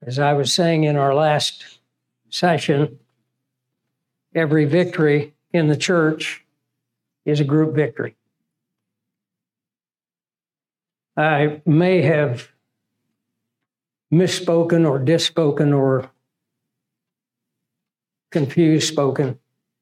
As I was saying in our last session, every victory in the church is a group victory. I may have misspoken or disspoken or confused spoken.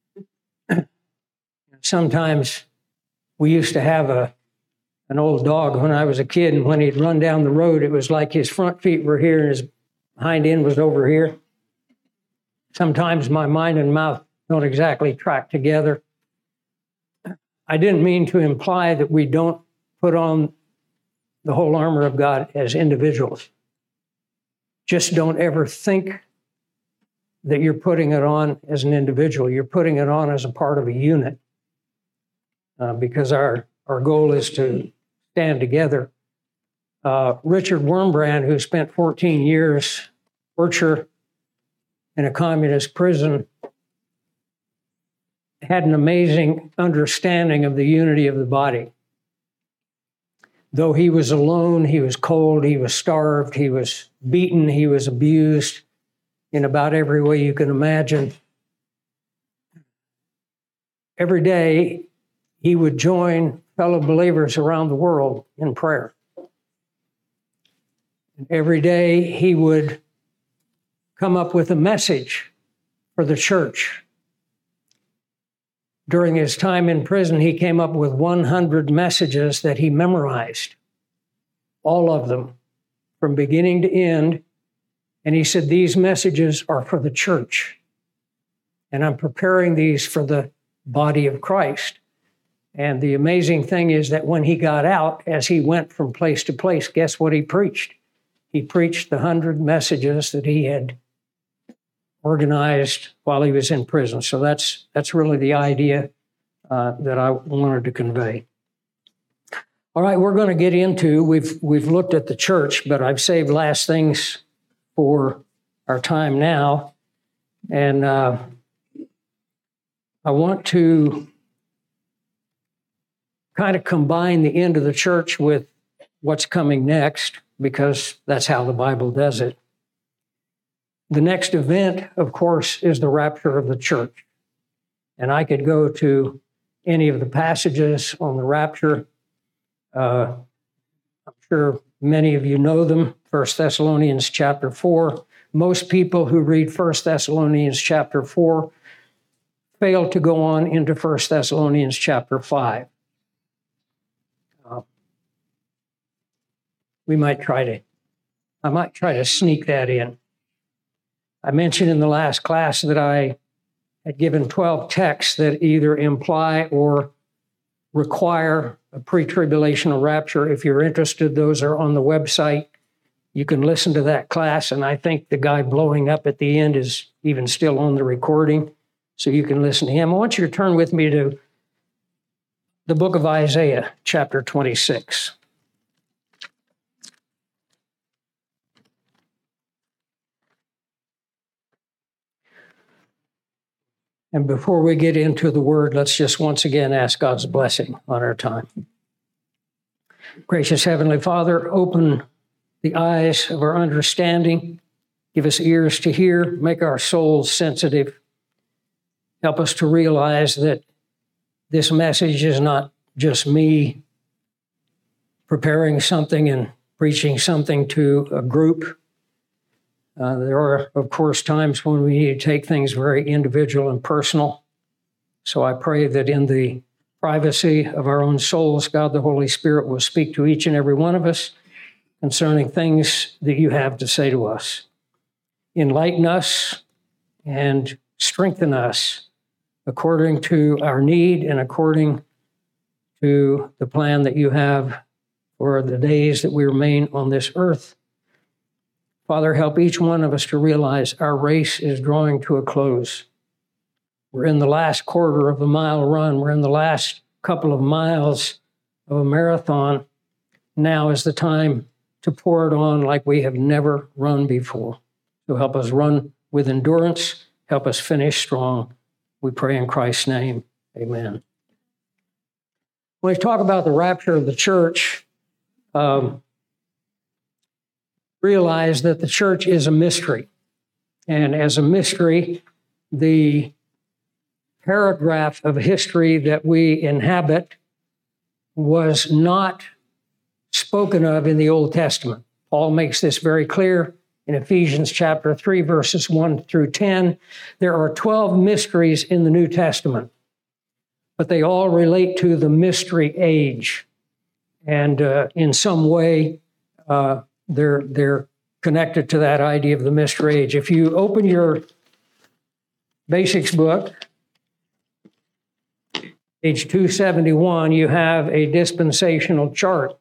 Sometimes we used to have an old dog when I was a kid, and when he'd run down the road, it was like his front feet were here and his hind end was over here. Sometimes my mind and mouth don't exactly track together. I didn't mean to imply that we don't put on the whole armor of God as individuals. Just don't ever think that you're putting it on as an individual. You're putting it on as a part of a unit because our goal is to stand together. Richard Wurmbrand, who spent 14 years torture in a communist prison, had an amazing understanding of the unity of the body. Though he was alone, he was cold, he was starved, he was beaten, he was abused in about every way you can imagine. Every day, he would join fellow believers around the world in prayer. And every day, he would come up with a message for the church. During his time in prison, he came up with 100 messages that he memorized, all of them, from beginning to end. And he said, these messages are for the church. And I'm preparing these for the body of Christ. And the amazing thing is that when he got out, as he went from place to place, guess what he preached? He preached the 100 messages that he had organized while he was in prison. So that's really the idea that I wanted to convey. All right, we're going to get into, we've looked at the church, but I've saved last things for our time now. And I want to kind of combine the end of the church with what's coming next, because that's how the Bible does it. The next event, of course, is the rapture of the church. And I could go to any of the passages on the rapture. I'm sure many of you know them. 1 Thessalonians chapter 4. Most people who read 1 Thessalonians chapter 4 fail to go on into 1 Thessalonians chapter 5. I might try to sneak that in. I mentioned in the last class that I had given 12 texts that either imply or require a pre-tribulational rapture. If you're interested, those are on the website. You can listen to that class, and I think the guy blowing up at the end is even still on the recording, so you can listen to him. I want you to turn with me to the book of Isaiah, chapter 26. And before we get into the word, let's just once again ask God's blessing on our time. Gracious Heavenly Father, open the eyes of our understanding. Give us ears to hear. Make our souls sensitive. Help us to realize that this message is not just me preparing something and preaching something to a group. There are, of course, times when we need to take things very individual and personal. So I pray that in the privacy of our own souls, God the Holy Spirit will speak to each and every one of us concerning things that you have to say to us. Enlighten us and strengthen us according to our need and according to the plan that you have for the days that we remain on this earth. Father, help each one of us to realize our race is drawing to a close. We're in the last quarter of a mile run. We're in the last couple of miles of a marathon. Now is the time to pour it on like we have never run before. So help us run with endurance. Help us finish strong. We pray in Christ's name. Amen. When we talk about the rapture of the church, realize that the church is a mystery. And as a mystery, the paragraph of history that we inhabit was not spoken of in the Old Testament. Paul makes this very clear in Ephesians chapter 3, verses 1 through 10. There are 12 mysteries in the New Testament, but they all relate to the mystery age. And in some way, they're connected to that idea of the mystery age. If you open your basics book, page 271, you have a dispensational chart.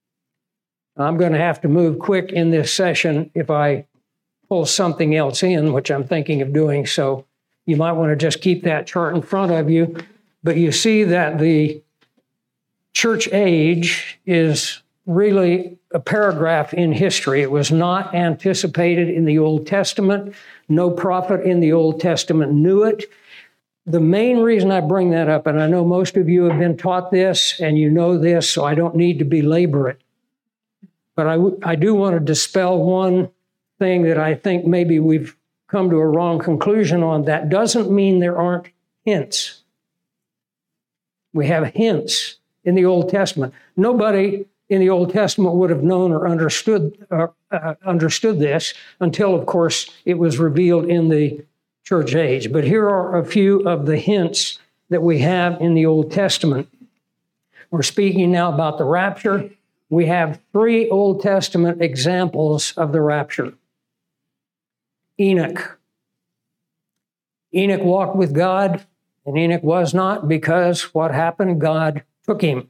I'm going to have to move quick in this session if I pull something else in, which I'm thinking of doing. So you might want to just keep that chart in front of you. But you see that the church age is really a paragraph in history. It was not anticipated in the Old Testament. No prophet in the Old Testament knew it. The main reason I bring that up, and I know most of you have been taught this and you know this, so I don't need to belabor it. But I do want to dispel one thing that I think maybe we've come to a wrong conclusion on. That doesn't mean there aren't hints. We have hints in the Old Testament. Nobody in the Old Testament would have known or understood this until, of course, it was revealed in the church age. But here are a few of the hints that we have in the Old Testament. We're speaking now about the rapture. We have 3 Old Testament examples of the rapture. Enoch. Enoch walked with God, and Enoch was not, because what happened? God took him.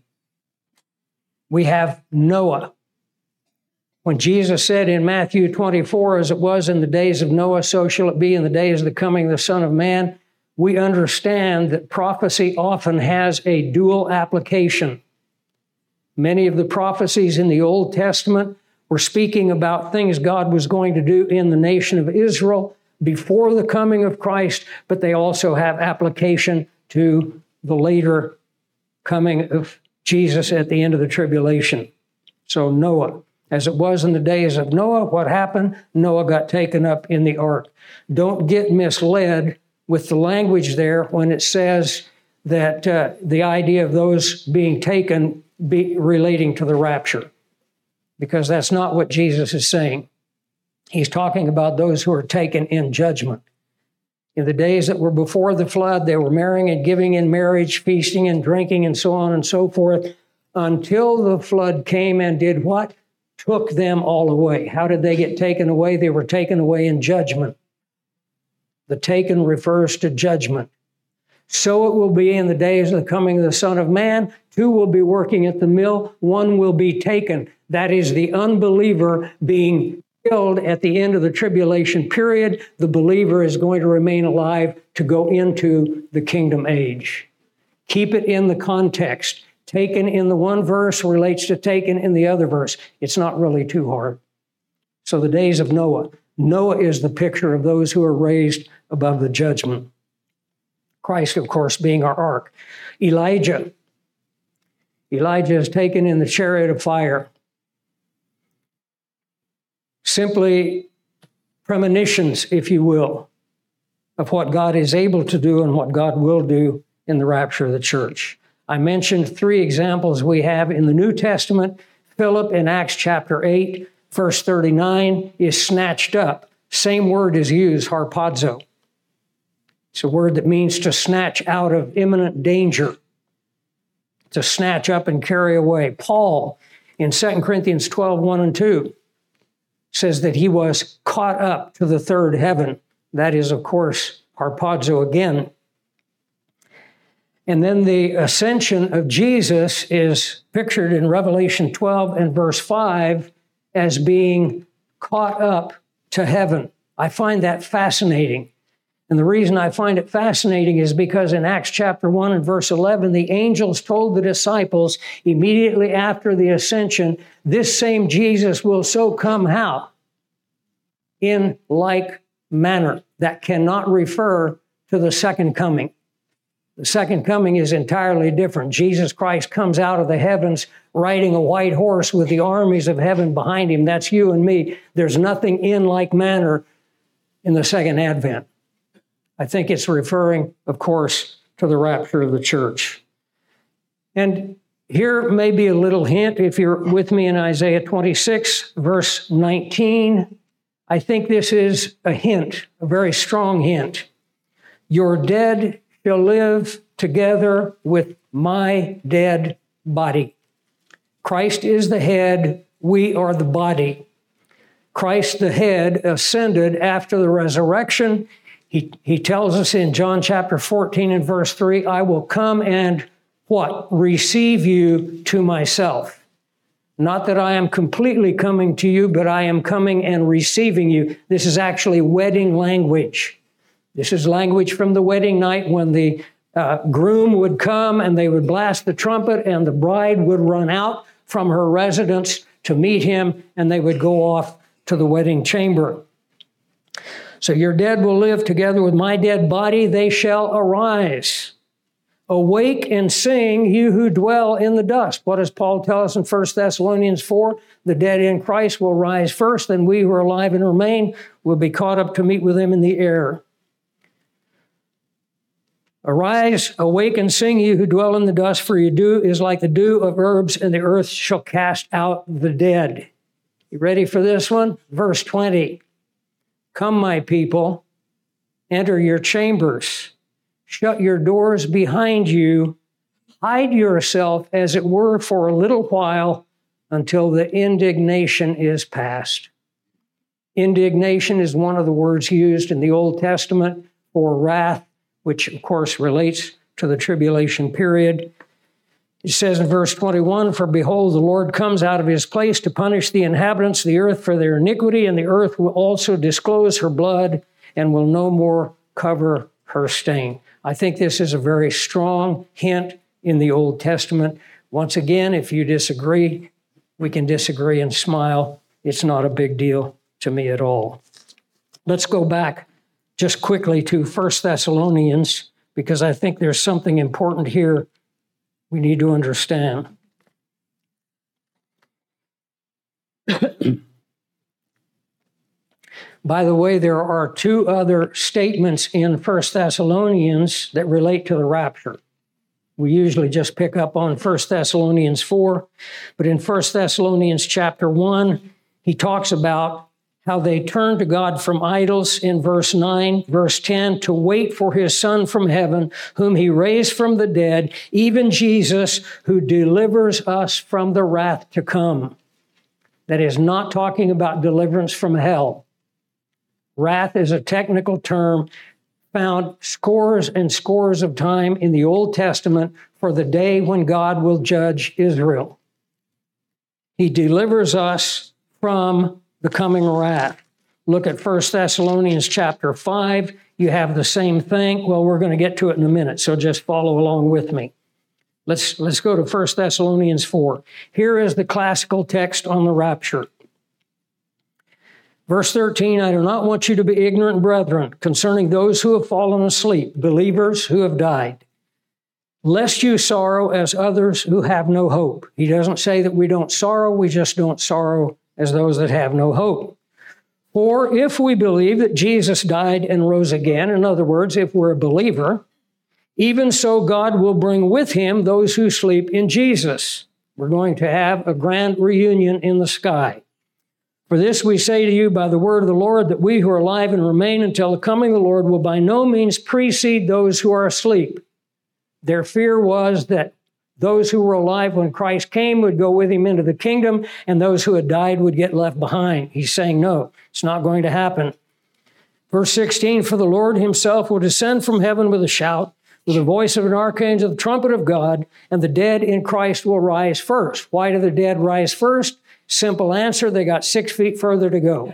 We have Noah. When Jesus said in Matthew 24, as it was in the days of Noah, so shall it be in the days of the coming of the Son of Man, we understand that prophecy often has a dual application. Many of the prophecies in the Old Testament were speaking about things God was going to do in the nation of Israel before the coming of Christ, but they also have application to the later coming of Jesus at the end of the tribulation. So Noah, as it was in the days of Noah, what happened? Noah got taken up in the ark. Don't get misled with the language there when it says that the idea of those being taken be relating to the rapture, because that's not what Jesus is saying. He's talking about those who are taken in judgment. In the days that were before the flood, they were marrying and giving in marriage, feasting and drinking, and so on and so forth, until the flood came and did what? Took them all away. How did they get taken away? They were taken away in judgment. The taken refers to judgment. So it will be in the days of the coming of the Son of Man. 2 will be working at the mill. 1 will be taken. That is the unbeliever being killed at the end of the tribulation period. The believer is going to remain alive to go into the kingdom age. Keep it in the context. Taken in the one verse relates to taken in the other verse. It's not really too hard. So the days of Noah. Noah is the picture of those who are raised above the judgment. Christ, of course, being our ark. Elijah. Elijah is taken in the chariot of fire. Simply premonitions, if you will, of what God is able to do and what God will do in the rapture of the church. I mentioned 3 examples we have in the New Testament. Philip in Acts chapter 8, verse 39, is snatched up. Same word is used, harpazo. It's a word that means to snatch out of imminent danger, to snatch up and carry away. Paul in 2 Corinthians 12, 1 and 2 says that he was caught up to the 3rd heaven. That is, of course, harpazo again. And then the ascension of Jesus is pictured in Revelation 12 and verse 5 as being caught up to heaven. I find that fascinating. And the reason I find it fascinating is because in Acts chapter 1 and verse 11, the angels told the disciples immediately after the ascension, this same Jesus will so come how? In like manner. That cannot refer to the second coming. The second coming is entirely different. Jesus Christ comes out of the heavens riding a white horse with the armies of heaven behind him. That's you and me. There's nothing in like manner in the second advent. I think it's referring, of course, to the rapture of the church. And here may be a little hint, if you're with me in Isaiah 26, verse 19. I think this is a hint, a very strong hint. Your dead shall live together with my dead body. Christ is the head, we are the body. Christ the head ascended after the resurrection. He tells us in John chapter 14 and verse 3, I will come and what? Receive you to myself. Not that I am completely coming to you, but I am coming and receiving you. This is actually wedding language. This is language from the wedding night when the groom would come and they would blast the trumpet and the bride would run out from her residence to meet him and they would go off to the wedding chamber. So your dead will live together with my dead body. They shall arise. Awake and sing, you who dwell in the dust. What does Paul tell us in 1 Thessalonians 4? The dead in Christ will rise first, and we who are alive and remain will be caught up to meet with them in the air. Arise, awake and sing, you who dwell in the dust, for your dew is like the dew of herbs, and the earth shall cast out the dead. You ready for this one? Verse 20. Come, my people, enter your chambers. Shut your doors behind you. Hide yourself, as it were, for a little while until the indignation is past. Indignation is one of the words used in the Old Testament for wrath, which, of course, relates to the tribulation period. It says in verse 21, for behold, the Lord comes out of his place to punish the inhabitants of the earth for their iniquity, and the earth will also disclose her blood and will no more cover her stain. I think this is a very strong hint in the Old Testament. Once again, if you disagree, we can disagree and smile. It's not a big deal to me at all. Let's go back just quickly to 1 Thessalonians, because I think there's something important here we need to understand. By the way, there are two other statements in 1 Thessalonians that relate to the rapture. We usually just pick up on 1 Thessalonians 4, but in 1 Thessalonians chapter 1, he talks about how they turned to God from idols in verse 9, verse 10, to wait for his Son from heaven, whom he raised from the dead, even Jesus, who delivers us from the wrath to come. That is not talking about deliverance from hell. Wrath is a technical term found scores and scores of time in the Old Testament for the day when God will judge Israel. He delivers us from the coming wrath. Look at 1 Thessalonians chapter 5. You have the same thing. Well, we're going to get to it in a minute, so just follow along with me. Let's go to 1 Thessalonians 4. Here is the classical text on the rapture. Verse 13, I do not want you to be ignorant, brethren, concerning those who have fallen asleep, believers who have died, lest you sorrow as others who have no hope. He doesn't say that we don't sorrow, we just don't sorrow as those that have no hope. For if we believe that Jesus died and rose again, in other words, if we're a believer, even so God will bring with him those who sleep in Jesus. We're going to have a grand reunion in the sky. For this we say to you by the word of the Lord, that we who are alive and remain until the coming of the Lord will by no means precede those who are asleep. Their fear was that those who were alive when Christ came would go with him into the kingdom, and those who had died would get left behind. He's saying, no, it's not going to happen. Verse 16, for the Lord himself will descend from heaven with a shout, with the voice of an archangel, the trumpet of God, and the dead in Christ will rise first. Why do the dead rise first? Simple answer, they got 6 feet further to go.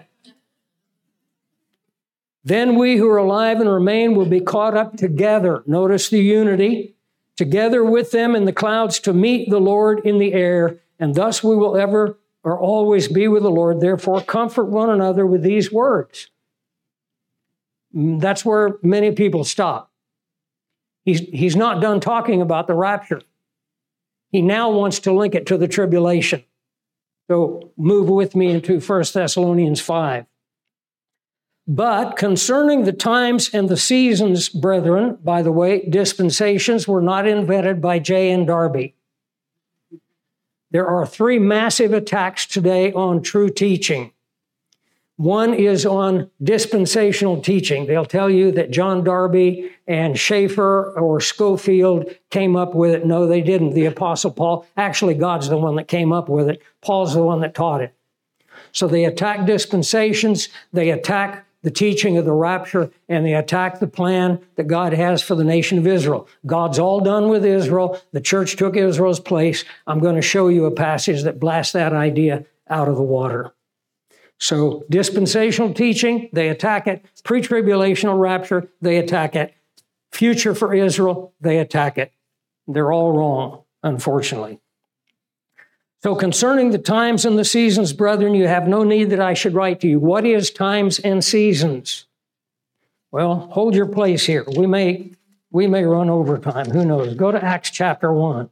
Then we who are alive and remain will be caught up together. Notice the unity. Together with them in the clouds to meet the Lord in the air, and thus we will ever or always be with the Lord. Therefore, comfort one another with these words. That's where many people stop. He's not done talking about the rapture. He now wants to link it to the tribulation. So move with me into 1 Thessalonians 5. But concerning the times and the seasons, brethren, by the way, dispensations were not invented by J. N. Darby. There are three massive attacks today on true teaching. One is on dispensational teaching. They'll tell you that John Darby and Schaeffer or Schofield came up with it. No, they didn't. The Apostle Paul, actually, God's the one that came up with it. Paul's the one that taught it. So they attack dispensations, they attack the teaching of the rapture, and they attack the plan that God has for the nation of Israel. God's all done with Israel. The church took Israel's place. I'm going to show you a passage that blasts that idea out of the water. So dispensational teaching, they attack it. Pre-tribulational rapture, they attack it. Future for Israel, they attack it. They're all wrong, unfortunately. So concerning the times and the seasons, brethren, you have no need that I should write to you. What is times and seasons? Well, hold your place here. We may run over time. Who knows? Go to Acts chapter 1.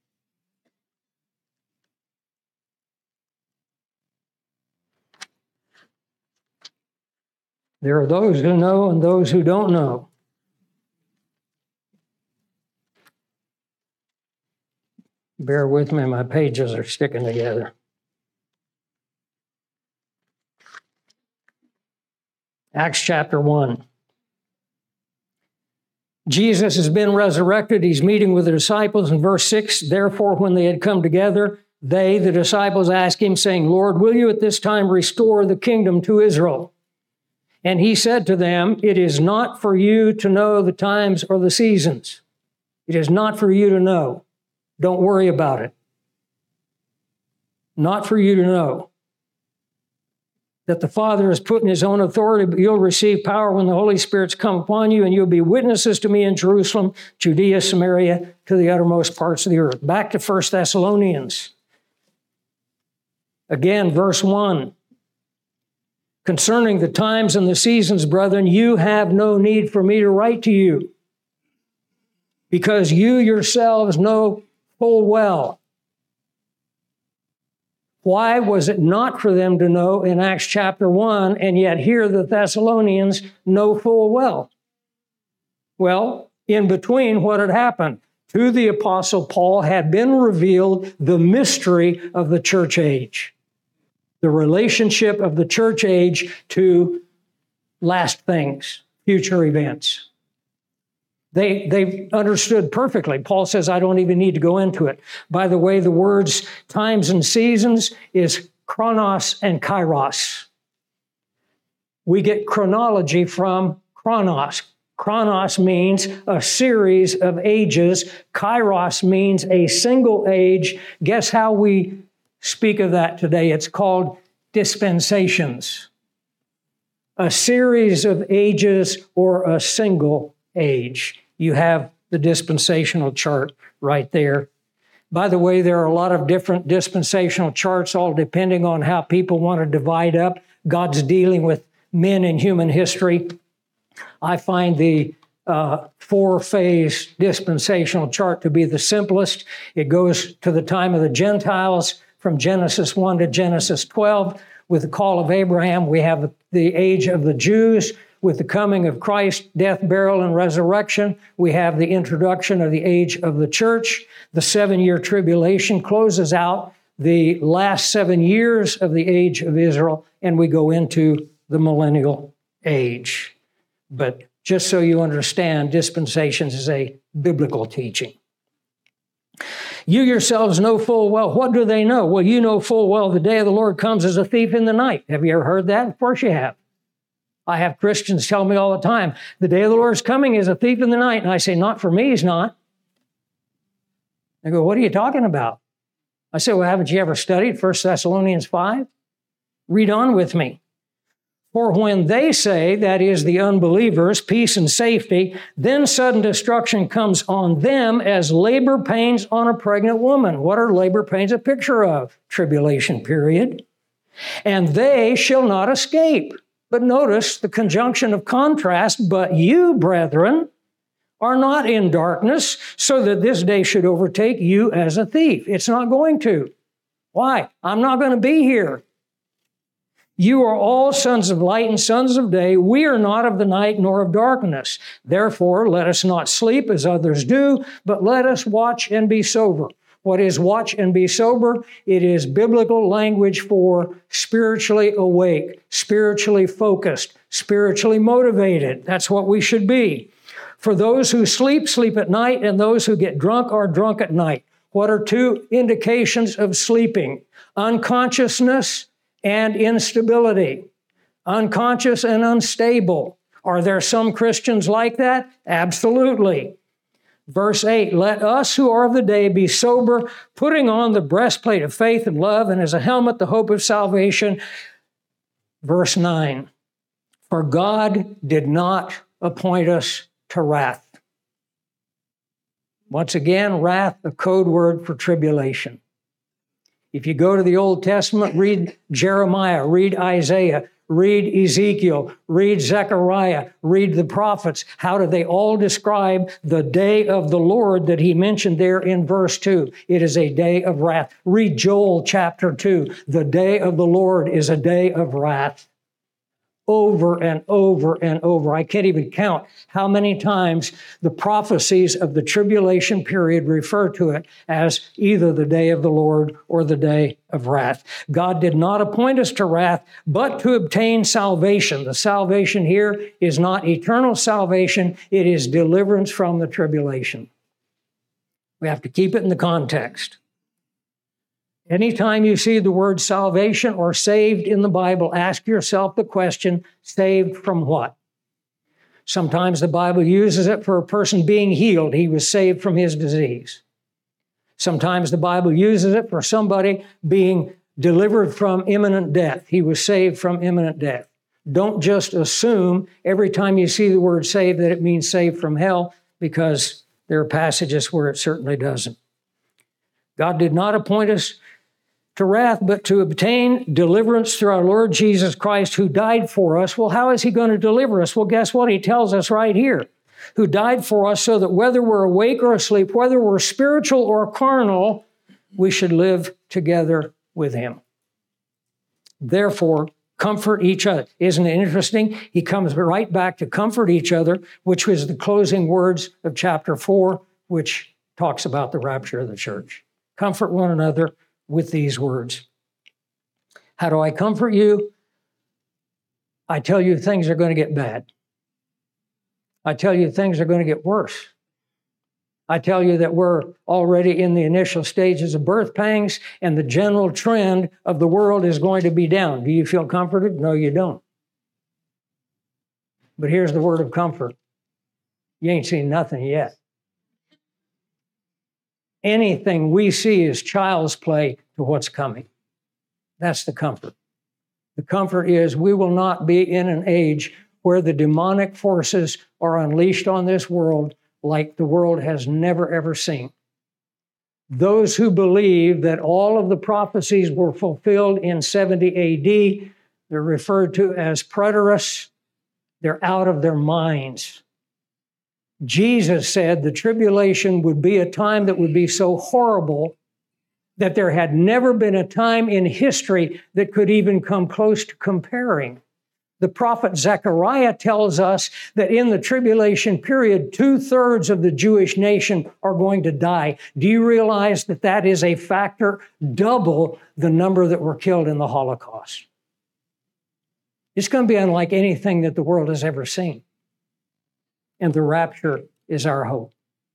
There are those who know and those who don't know. Bear with me, my pages are sticking together. Acts chapter 1. Jesus has been resurrected. He's meeting with the disciples in verse 6. Therefore, when they had come together, they, the disciples, asked him, saying, Lord, will you at this time restore the kingdom to Israel? And he said to them, it is not for you to know the times or the seasons. It is not for you to know. Don't worry about it. Not for you to know that the Father has put in his own authority, but you'll receive power when the Holy Spirit's come upon you, and you'll be witnesses to me in Jerusalem, Judea, Samaria, to the uttermost parts of the earth. Back to 1 Thessalonians. Again, verse 1. Concerning the times and the seasons, brethren, you have no need for me to write to you, because you yourselves know full well. Why was it not for them to know in Acts chapter 1, and yet here the Thessalonians know full well? Well, in between, what had happened? To the Apostle Paul had been revealed the mystery of the church age, the relationship of the church age to last things, future events. They understood perfectly. Paul says, I don't even need to go into it. By the way, the words times and seasons is chronos and kairos. We get chronology from chronos. Chronos means a series of ages. Kairos means a single age. Guess how we speak of that today? It's called dispensations. A series of ages or a single age. You have the dispensational chart right there. By the way, there are a lot of different dispensational charts, all depending on how people want to divide up God's dealing with men in human history. I find the four-phase dispensational chart to be the simplest. It goes to the time of the Gentiles from Genesis 1 to Genesis 12. With the call of Abraham, we have the age of the Jews. With the coming of Christ, death, burial, and resurrection, we have the introduction of the age of the church. The 7-year tribulation closes out the last 7 years of the age of Israel, and we go into the millennial age. But just so you understand, dispensations is a biblical teaching. You yourselves know full well. What do they know? Well, you know full well the day of the Lord comes as a thief in the night. Have you ever heard that? Of course you have. I have Christians tell me all the time, the day of the Lord is coming as a thief in the night. And I say, not for me, he's not. They go, what are you talking about? I say, well, haven't you ever studied 1 Thessalonians 5? Read on with me. For when they say, that is the unbelievers, peace and safety, then sudden destruction comes on them as labor pains on a pregnant woman. What are labor pains a picture of? Tribulation period. And they shall not escape. But notice the conjunction of contrast, but you, brethren, are not in darkness, so that this day should overtake you as a thief. It's not going to. Why? I'm not going to be here. You are all sons of light and sons of day. We are not of the night nor of darkness. Therefore, let us not sleep as others do, but let us watch and be sober. What is watch and be sober? It is biblical language for spiritually awake, spiritually focused, spiritually motivated. That's what we should be. For those who sleep, sleep at night, and those who get drunk are drunk at night. What are two indications of sleeping? Unconsciousness and instability. Unconscious and unstable. Are there some Christians like that? Absolutely. Verse 8, let us who are of the day be sober, putting on the breastplate of faith and love, and as a helmet the hope of salvation. Verse 9, for God did not appoint us to wrath. Once again, wrath, a code word for tribulation. If you go to the Old Testament, read Jeremiah, read Isaiah, read Ezekiel, read Zechariah, read the prophets. How do they all describe the day of the Lord that he mentioned there in verse 2? It is a day of wrath. Read Joel chapter 2. The day of the Lord is a day of wrath. Over and over and over. I can't even count how many times the prophecies of the tribulation period refer to it as either the day of the Lord or the day of wrath. God did not appoint us to wrath, but to obtain salvation. The salvation here is not eternal salvation. It is deliverance from the tribulation. We have to keep it in the context. Anytime you see the word salvation or saved in the Bible, ask yourself the question, saved from what? Sometimes the Bible uses it for a person being healed. He was saved from his disease. Sometimes the Bible uses it for somebody being delivered from imminent death. He was saved from imminent death. Don't just assume every time you see the word saved that it means saved from hell, because there are passages where it certainly doesn't. God did not appoint us to wrath, but to obtain deliverance through our Lord Jesus Christ, who died for us. Well, how is he going to deliver us? Well, guess what? He tells us right here, who died for us so that whether we're awake or asleep, whether we're spiritual or carnal, we should live together with him. Therefore, comfort each other. Isn't it interesting? He comes right back to comfort each other, which was the closing words of chapter 4, which talks about the rapture of the church. Comfort one another with these words. How do I comfort you? I tell you things are going to get bad. I tell you things are going to get worse. I tell you that we're already in the initial stages of birth pangs, and the general trend of the world is going to be down. Do you feel comforted? No, you don't. But here's the word of comfort. You ain't seen nothing yet. Anything we see is child's play to what's coming. That's the comfort. The comfort is we will not be in an age where the demonic forces are unleashed on this world like the world has never, ever seen. Those who believe that all of the prophecies were fulfilled in 70 AD, they're referred to as preterists. They're out of their minds. Jesus said the tribulation would be a time that would be so horrible that there had never been a time in history that could even come close to comparing. The prophet Zechariah tells us that in the tribulation period, 2/3 of the Jewish nation are going to die. Do you realize that that is a factor double the number that were killed in the Holocaust? It's going to be unlike anything that the world has ever seen. And the rapture is our hope.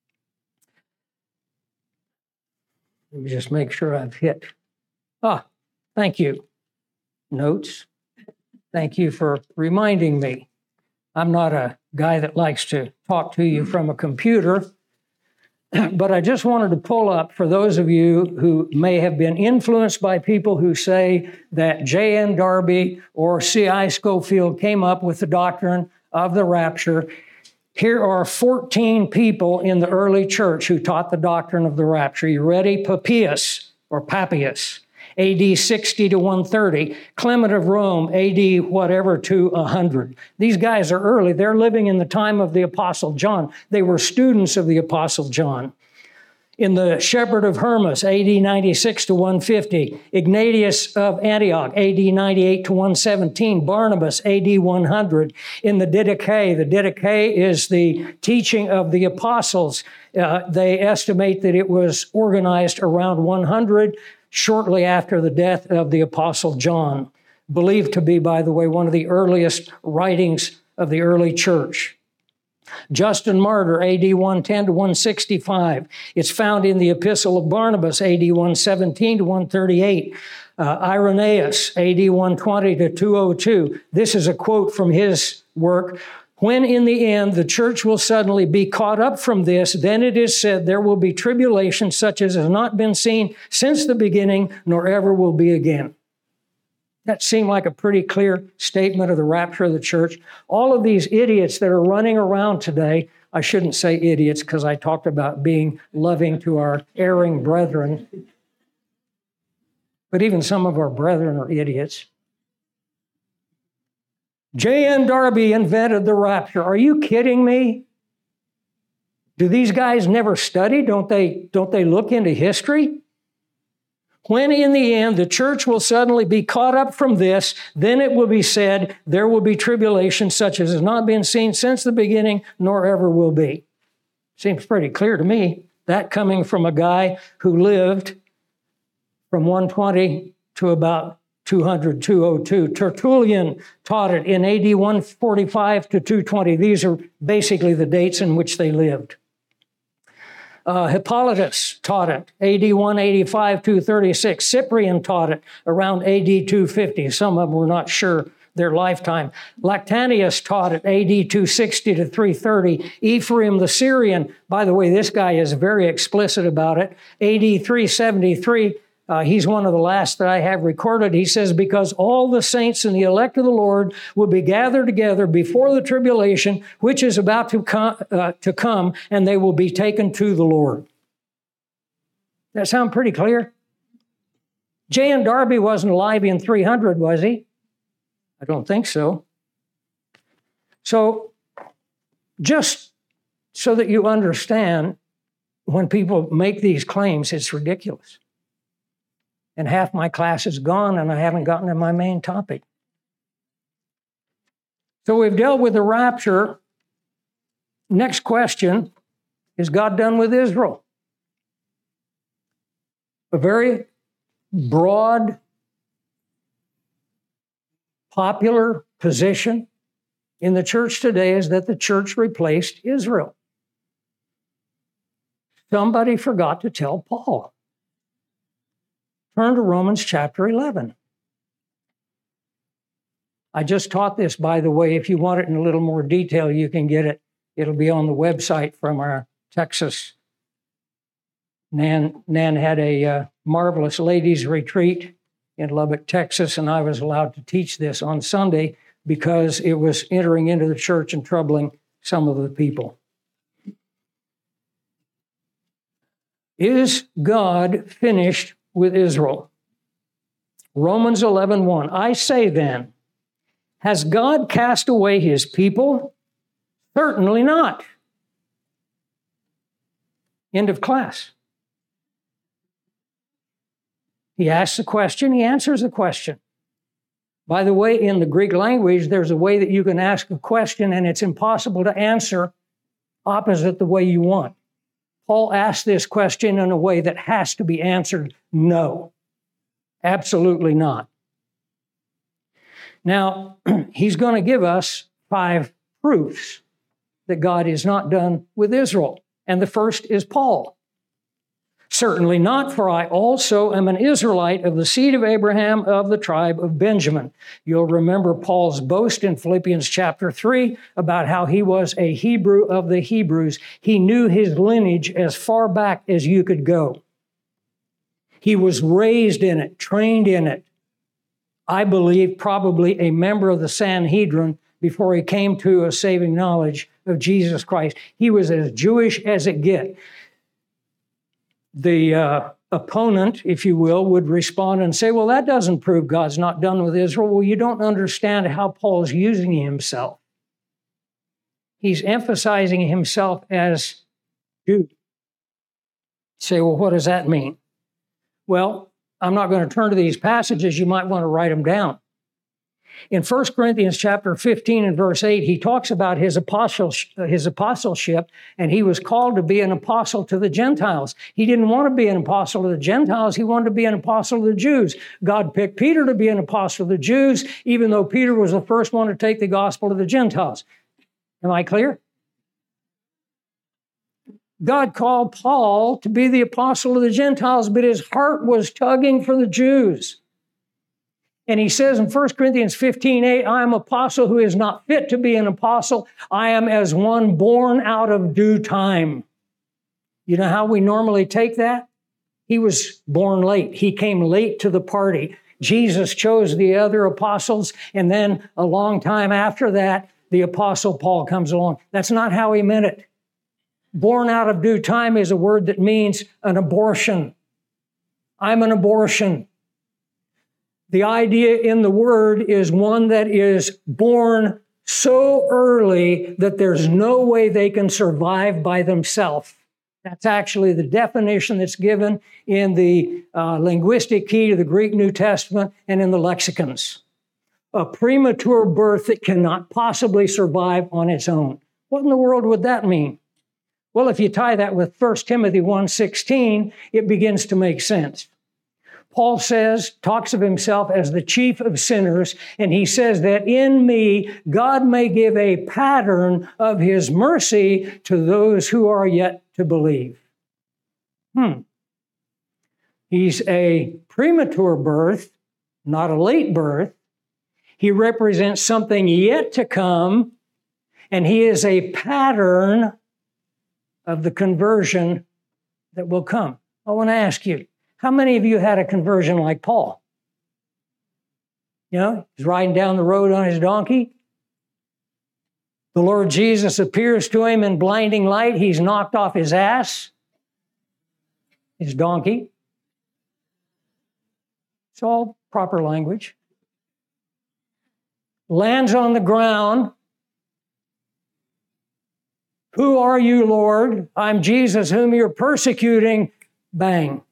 Let me just make sure I've hit. Thank you. Notes. Thank you for reminding me. I'm not a guy that likes to talk to you from a computer, but I just wanted to pull up for those of you who may have been influenced by people who say that J.N. Darby or C.I. Scofield came up with the doctrine of the rapture. Here are 14 people in the early church who taught the doctrine of the rapture. You ready? Papias, AD 60 to 130. Clement of Rome, AD whatever to 100. These guys are early. They're living in the time of the Apostle John. They were students of the Apostle John. In the Shepherd of Hermas, AD 96 to 150. Ignatius of Antioch, AD 98 to 117. Barnabas, AD 100. In the Didache is the teaching of the apostles. They estimate that it was organized around 100, shortly after the death of the Apostle John. Believed to be, by the way, one of the earliest writings of the early church. Justin Martyr, AD 110 to 165. It's found in the Epistle of Barnabas, AD 117 to 138. Irenaeus, AD 120 to 202. This is a quote from his work. When in the end the church will suddenly be caught up from this, then it is said there will be tribulation such as has not been seen since the beginning, nor ever will be again. That seemed like a pretty clear statement of the rapture of the church. All of these idiots that are running around today, I shouldn't say idiots because I talked about being loving to our erring brethren, but even some of our brethren are idiots. J.N. Darby invented the rapture. Are you kidding me? Do these guys never study? Don't they look into history? When in the end the church will suddenly be caught up from this, then it will be said there will be tribulation such as has not been seen since the beginning, nor ever will be. Seems pretty clear to me. That coming from a guy who lived from 120 to about 200, 202. Tertullian taught it in AD 145 to 220. These are basically the dates in which they lived. Hippolytus taught it, AD 185, 236. Cyprian taught it around AD 250. Some of them were not sure their lifetime. Lactantius taught it, AD 260 to 330. Ephraim the Syrian, by the way, this guy is very explicit about it, AD 373. He's one of the last that I have recorded. He says, because all the saints and the elect of the Lord will be gathered together before the tribulation, which is about to come, and they will be taken to the Lord. That sound pretty clear? J.N. Darby wasn't alive in 300, was he? I don't think so. So, just so that you understand, when people make these claims, it's ridiculous. And half my class is gone, and I haven't gotten to my main topic. So we've dealt with the rapture. Next question, is God done with Israel? A very broad, popular position in the church today is that the church replaced Israel. Somebody forgot to tell Paul. Turn to Romans chapter 11. I just taught this, by the way. If you want it in a little more detail, you can get it. It'll be on the website from our Texas. Nan had a marvelous ladies' retreat in Lubbock, Texas, and I was allowed to teach this on Sunday because it was entering into the church and troubling some of the people. Is God finished with Israel? Romans 11:1. I say then, has God cast away his people? Certainly not. End of class. He asks a question, he answers a question. By the way, in the Greek language, there's a way that you can ask a question and it's impossible to answer opposite the way you want. Paul asked this question in a way that has to be answered no. Absolutely not. Now, he's going to give us 5 proofs that God is not done with Israel. And the first is Paul. Certainly not, for I also am an Israelite of the seed of Abraham of the tribe of Benjamin. You'll remember Paul's boast in Philippians chapter 3 about how he was a Hebrew of the Hebrews. He knew his lineage as far back as you could go. He was raised in it, trained in it. I believe probably a member of the Sanhedrin before he came to a saving knowledge of Jesus Christ. He was as Jewish as it gets. The opponent, if you will, would respond and say, well, that doesn't prove God's not done with Israel. Well, you don't understand how Paul's using himself. He's emphasizing himself as Jew. Say, well, what does that mean? Well, I'm not going to turn to these passages. You might want to write them down. In 1 Corinthians chapter 15 and verse 8, he talks about his apostleship, and he was called to be an apostle to the Gentiles. He didn't want to be an apostle to the Gentiles. He wanted to be an apostle to the Jews. God picked Peter to be an apostle to the Jews, even though Peter was the first one to take the gospel to the Gentiles. Am I clear? God called Paul to be the apostle of the Gentiles, but his heart was tugging for the Jews. And he says in 1 Corinthians 15:8, I am an apostle who is not fit to be an apostle. I am as one born out of due time. You know how we normally take that? He was born late. He came late to the party. Jesus chose the other apostles, and then a long time after that, the apostle Paul comes along. That's not how he meant it. Born out of due time is a word that means an abortion. I'm an abortion. The idea in the word is one that is born so early that there's no way they can survive by themselves. That's actually the definition that's given in the linguistic key to the Greek New Testament and in the lexicons. A premature birth that cannot possibly survive on its own. What in the world would that mean? Well, if you tie that with 1 Timothy 1:16, it begins to make sense. Paul talks of himself as the chief of sinners, and he says that in me, God may give a pattern of his mercy to those who are yet to believe. He's a premature birth, not a late birth. He represents something yet to come, and he is a pattern of the conversion that will come. I want to ask you, how many of you had a conversion like Paul? You know, he's riding down the road on his donkey. The Lord Jesus appears to him in blinding light. He's knocked off his ass, his donkey. It's all proper language. Lands on the ground. Who are you, Lord? I'm Jesus, whom you're persecuting. Bang.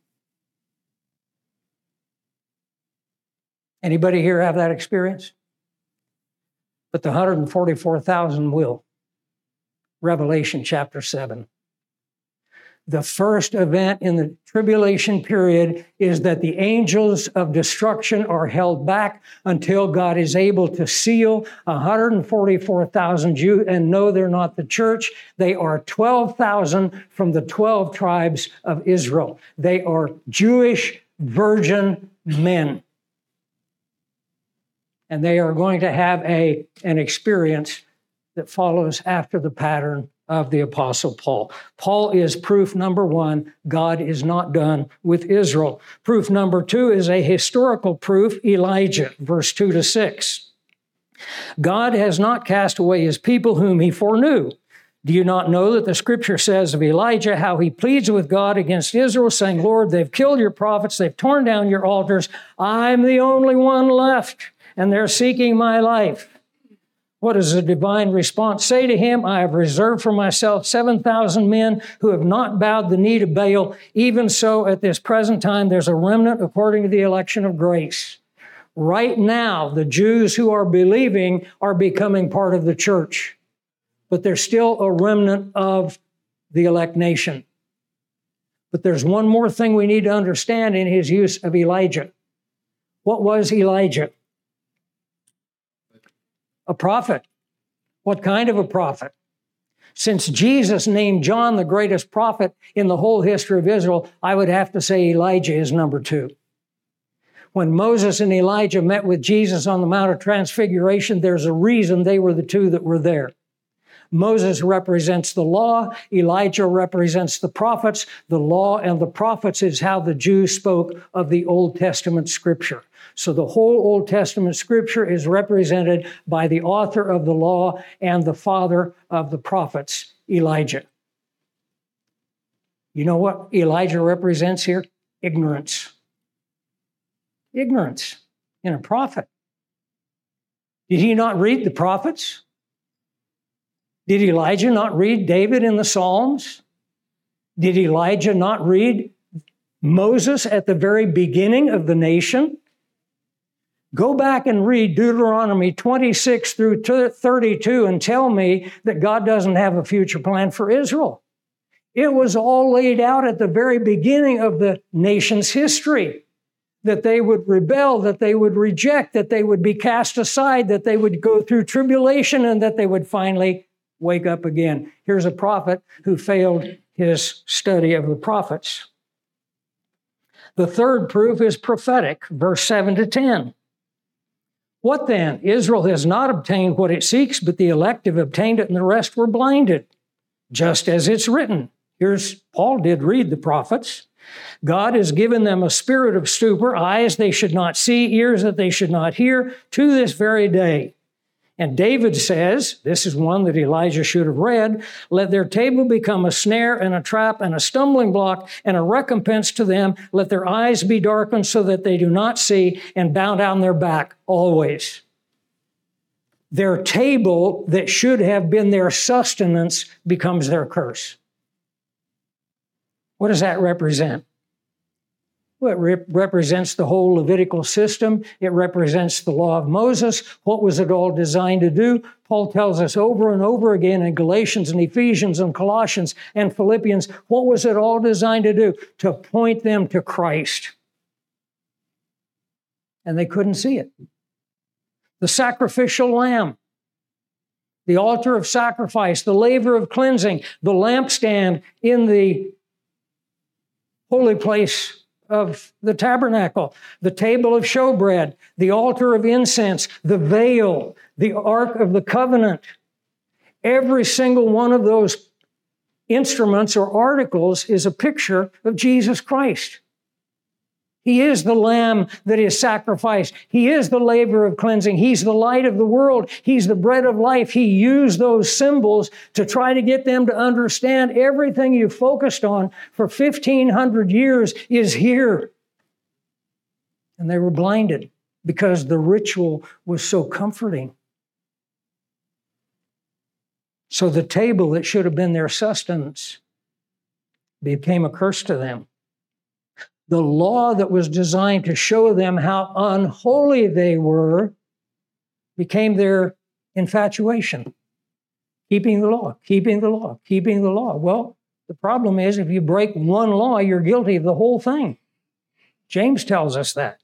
Anybody here have that experience? But the 144,000 will. Revelation chapter 7. The first event in the tribulation period is that the angels of destruction are held back until God is able to seal 144,000 Jews. And no, they're not the church. They are 12,000 from the 12 tribes of Israel. They are Jewish virgin men. And they are going to have an experience that follows after the pattern of the Apostle Paul. Paul is proof number one, God is not done with Israel. Proof number two is a historical proof, Elijah, verse 2-6. God has not cast away his people whom he foreknew. Do you not know that the scripture says of Elijah how he pleads with God against Israel, saying, Lord, they've killed your prophets, they've torn down your altars. I'm the only one left, and they're seeking my life. What does the divine response say to him? I have reserved for myself 7,000 men who have not bowed the knee to Baal. Even so, at this present time, there's a remnant according to the election of grace. Right now, the Jews who are believing are becoming part of the church, but there's still a remnant of the elect nation. But there's one more thing we need to understand in his use of Elijah. What was Elijah? A prophet. What kind of a prophet? Since Jesus named John the greatest prophet in the whole history of Israel, I would have to say Elijah is number two. When Moses and Elijah met with Jesus on the Mount of Transfiguration, there's a reason they were the two that were there. Moses represents the law. Elijah represents the prophets. The law and the prophets is how the Jews spoke of the Old Testament scripture. So the whole Old Testament scripture is represented by the author of the law and the father of the prophets, Elijah. You know what Elijah represents here? Ignorance. Ignorance in a prophet. Did he not read the prophets? Did Elijah not read David in the Psalms? Did Elijah not read Moses at the very beginning of the nation? Go back and read Deuteronomy 26 through 32 and tell me that God doesn't have a future plan for Israel. It was all laid out at the very beginning of the nation's history, that they would rebel, that they would reject, that they would be cast aside, that they would go through tribulation, and that they would finally wake up again. Here's a prophet who failed his study of the prophets. The third proof is prophetic, verse 7 to 10. What then? Israel has not obtained what it seeks, but the elect have obtained it, and the rest were blinded. Just as it's written. Paul did read the prophets. God has given them a spirit of stupor, eyes they should not see, ears that they should not hear, to this very day. And David says, this is one that Elijah should have read, let their table become a snare and a trap and a stumbling block and a recompense to them. Let their eyes be darkened so that they do not see, and bow down their back always. Their table that should have been their sustenance becomes their curse. What does that represent? Well, it represents the whole Levitical system. It represents the law of Moses. What was it all designed to do? Paul tells us over and over again in Galatians and Ephesians and Colossians and Philippians, what was it all designed to do? To point them to Christ. And they couldn't see it. The sacrificial lamb, the altar of sacrifice, the laver of cleansing, the lampstand in the holy place of the tabernacle, the table of showbread, the altar of incense, the veil, the Ark of the Covenant. Every single one of those instruments or articles is a picture of Jesus Christ. He is the lamb that is sacrificed. He is the laver of cleansing. He's the light of the world. He's the bread of life. He used those symbols to try to get them to understand everything you focused on for 1,500 years is here. And they were blinded because the ritual was so comforting. So the table that should have been their sustenance became a curse to them. The law that was designed to show them how unholy they were became their infatuation. Keeping the law, keeping the law, keeping the law. Well, the problem is if you break one law, you're guilty of the whole thing. James tells us that.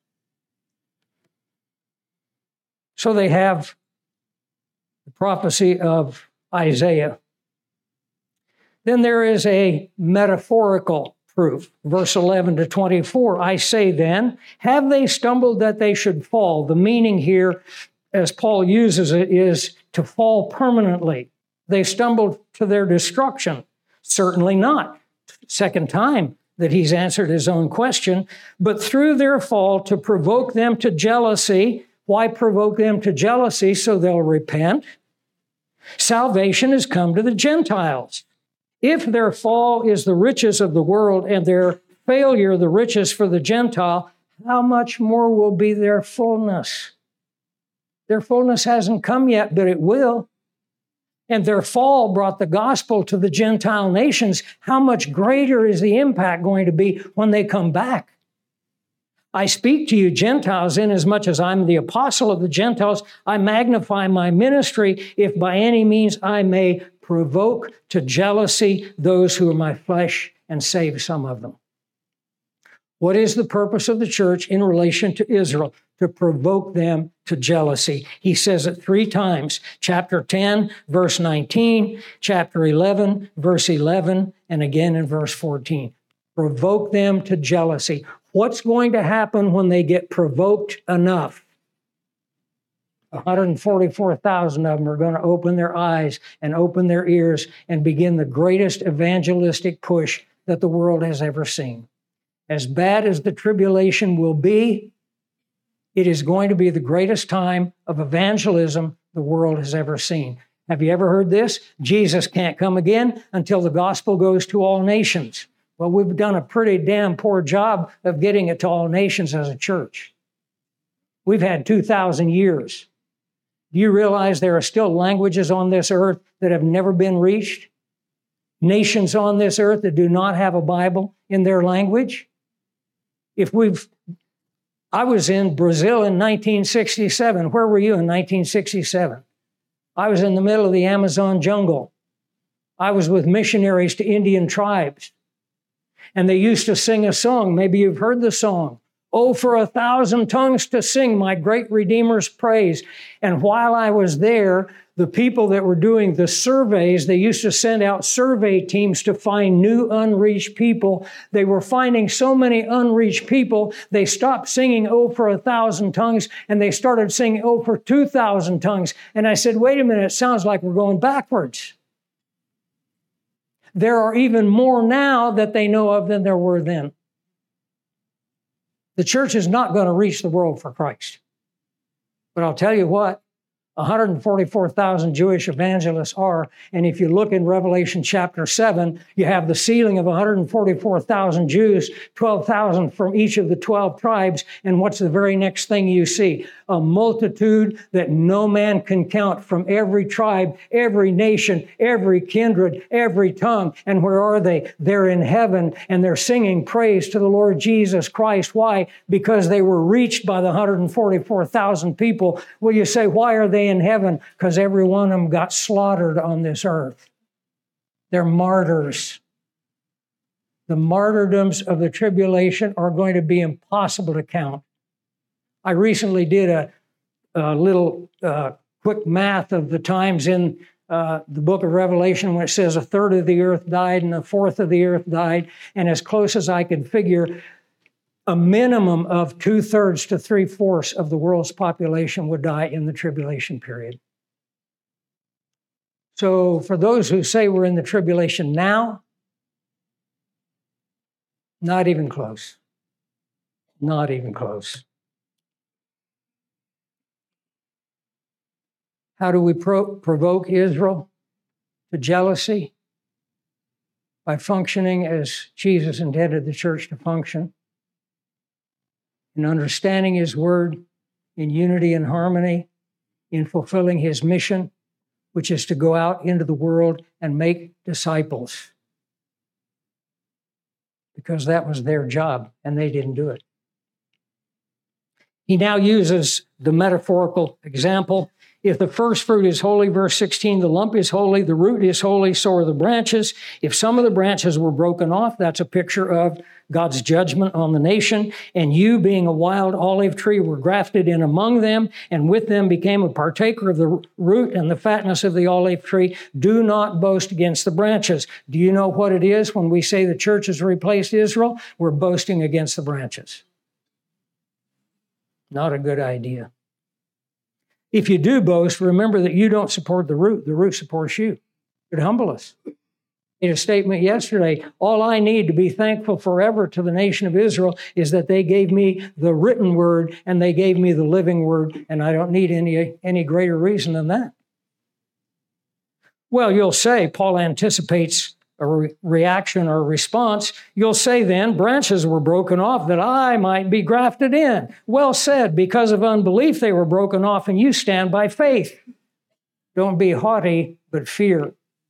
So they have the prophecy of Isaiah. Then there is a metaphorical proof. Verse 11 to 24, I say then, have they stumbled that they should fall? The meaning here, as Paul uses it, is to fall permanently. They stumbled to their destruction. Certainly not. Second time that he's answered his own question. But through their fall to provoke them to jealousy. Why provoke them to jealousy? So they'll repent. Salvation has come to the Gentiles. If their fall is the riches of the world and their failure the riches for the Gentile, how much more will be their fullness? Their fullness hasn't come yet, but it will. And their fall brought the gospel to the Gentile nations. How much greater is the impact going to be when they come back? I speak to you Gentiles, inasmuch as I'm the apostle of the Gentiles. I magnify my ministry, if by any means I may provoke to jealousy those who are my flesh and save some of them. What is the purpose of the church in relation to Israel? To provoke them to jealousy. He says it 3 times. Chapter 10, verse 19, chapter 11, verse 11, and again in verse 14. Provoke them to jealousy. What's going to happen when they get provoked enough? 144,000 of them are going to open their eyes and open their ears and begin the greatest evangelistic push that the world has ever seen. As bad as the tribulation will be, it is going to be the greatest time of evangelism the world has ever seen. Have you ever heard this? Jesus can't come again until the gospel goes to all nations. Well, we've done a pretty damn poor job of getting it to all nations as a church. We've had 2,000 years. Do you realize there are still languages on this earth that have never been reached? Nations on this earth that do not have a Bible in their language? I was in Brazil in 1967. Where were you in 1967? I was in the middle of the Amazon jungle. I was with missionaries to Indian tribes. And they used to sing a song. Maybe you've heard the song. Oh, for 1,000 tongues to sing my great Redeemer's praise. And while I was there, the people that were doing the surveys, they used to send out survey teams to find new unreached people. They were finding so many unreached people, they stopped singing Oh, for 1,000 tongues, and they started singing Oh, for 2,000 tongues. And I said, wait a minute, it sounds like we're going backwards. There are even more now that they know of than there were then. The church is not going to reach the world for Christ. But I'll tell you what, 144,000 Jewish evangelists are. And if you look in Revelation chapter 7, you have the sealing of 144,000 Jews, 12,000 from each of the 12 tribes. And what's the very next thing you see? A multitude that no man can count from every tribe, every nation, every kindred, every tongue. And where are they? They're in heaven and they're singing praise to the Lord Jesus Christ. Why? Because they were reached by the 144,000 people. Will you say, why are they in heaven? Because every one of them got slaughtered on this earth. They're martyrs. The martyrdoms of the tribulation are going to be impossible to count. I recently did a little quick math of the times in the book of Revelation when it says 1/3 of the earth died and 1/4 of the earth died. And as close as I could figure, a minimum of 2/3 to 3/4 of the world's population would die in the tribulation period. So for those who say we're in the tribulation now, not even close. Not even close. How do we provoke Israel to jealousy? By functioning as Jesus intended the church to function. In understanding His word, in unity and harmony, in fulfilling His mission, which is to go out into the world and make disciples. Because that was their job, and they didn't do it. He now uses the metaphorical example. If the first fruit is holy, verse 16, the lump is holy, the root is holy, so are the branches. If some of the branches were broken off, that's a picture of God's judgment on the nation. And you, being a wild olive tree, were grafted in among them, and with them became a partaker of the root and the fatness of the olive tree. Do not boast against the branches. Do you know what it is when we say the church has replaced Israel? We're boasting against the branches. Not a good idea. If you do boast, remember that you don't support the root supports you. It humble us. In a statement yesterday, all I need to be thankful forever to the nation of Israel is that they gave me the written word and they gave me the living word, and I don't need any greater reason than that. Well, you'll say, Paul anticipates a reaction or response. You'll say then, branches were broken off that I might be grafted in. Well said, because of unbelief they were broken off and you stand by faith. Don't be haughty, but fear.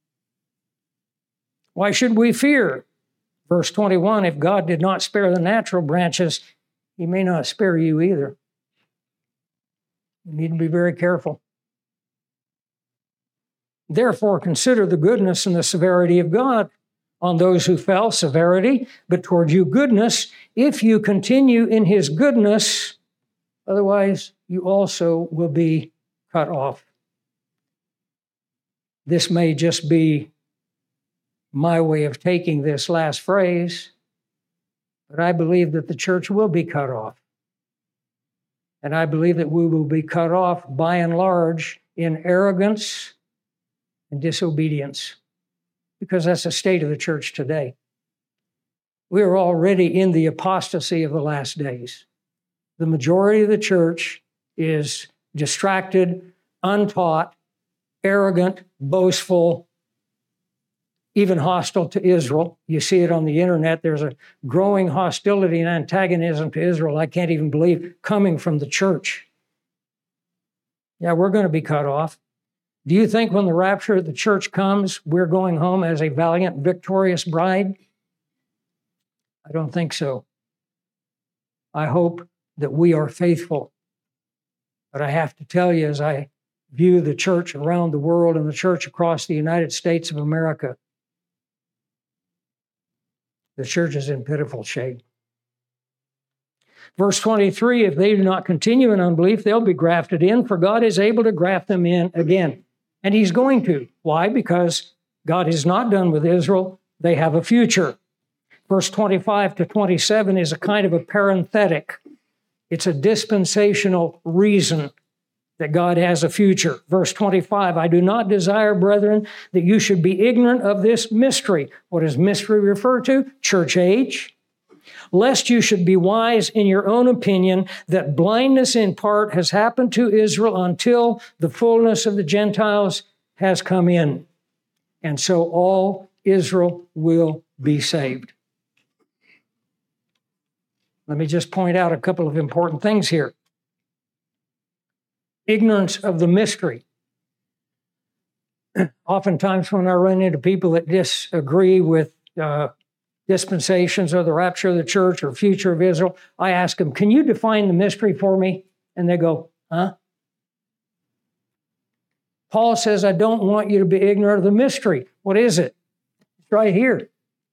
Why should we fear? Verse 21, if God did not spare the natural branches, He may not spare you either. You need to be very careful. Therefore, consider the goodness and the severity of God on those who fell, severity, but toward you goodness, if you continue in His goodness, otherwise you also will be cut off. This may just be my way of taking this last phrase, but I believe that the church will be cut off. And I believe that we will be cut off by and large in arrogance and disobedience, because that's the state of the church today. We are already in the apostasy of the last days. The majority of the church is distracted, untaught, arrogant, boastful, even hostile to Israel. You see it on the internet. There's a growing hostility and antagonism to Israel. I can't even believe coming from the church. Yeah, we're going to be cut off. Do you think when the rapture of the church comes, we're going home as a valiant, victorious bride? I don't think so. I hope that we are faithful. But I have to tell you, as I view the church around the world and the church across the United States of America, the church is in pitiful shape. Verse 23, if they do not continue in unbelief, they'll be grafted in, for God is able to graft them in again. And he's going to. Why? Because God is not done with Israel. They have a future. Verse 25 to 27 is a kind of a parenthetic. It's a dispensational reason that God has a future. Verse 25, I do not desire, brethren, that you should be ignorant of this mystery. What does mystery refer to? Church age. Lest you should be wise in your own opinion, that blindness in part has happened to Israel until the fullness of the Gentiles has come in. And so all Israel will be saved. Let me just point out a couple of important things here. Ignorance of the mystery. Oftentimes when I run into people that disagree with dispensations or the rapture of the church or future of Israel, I ask them, can you define the mystery for me? And they go, huh? Paul says, I don't want you to be ignorant of the mystery. What is it? It's right here.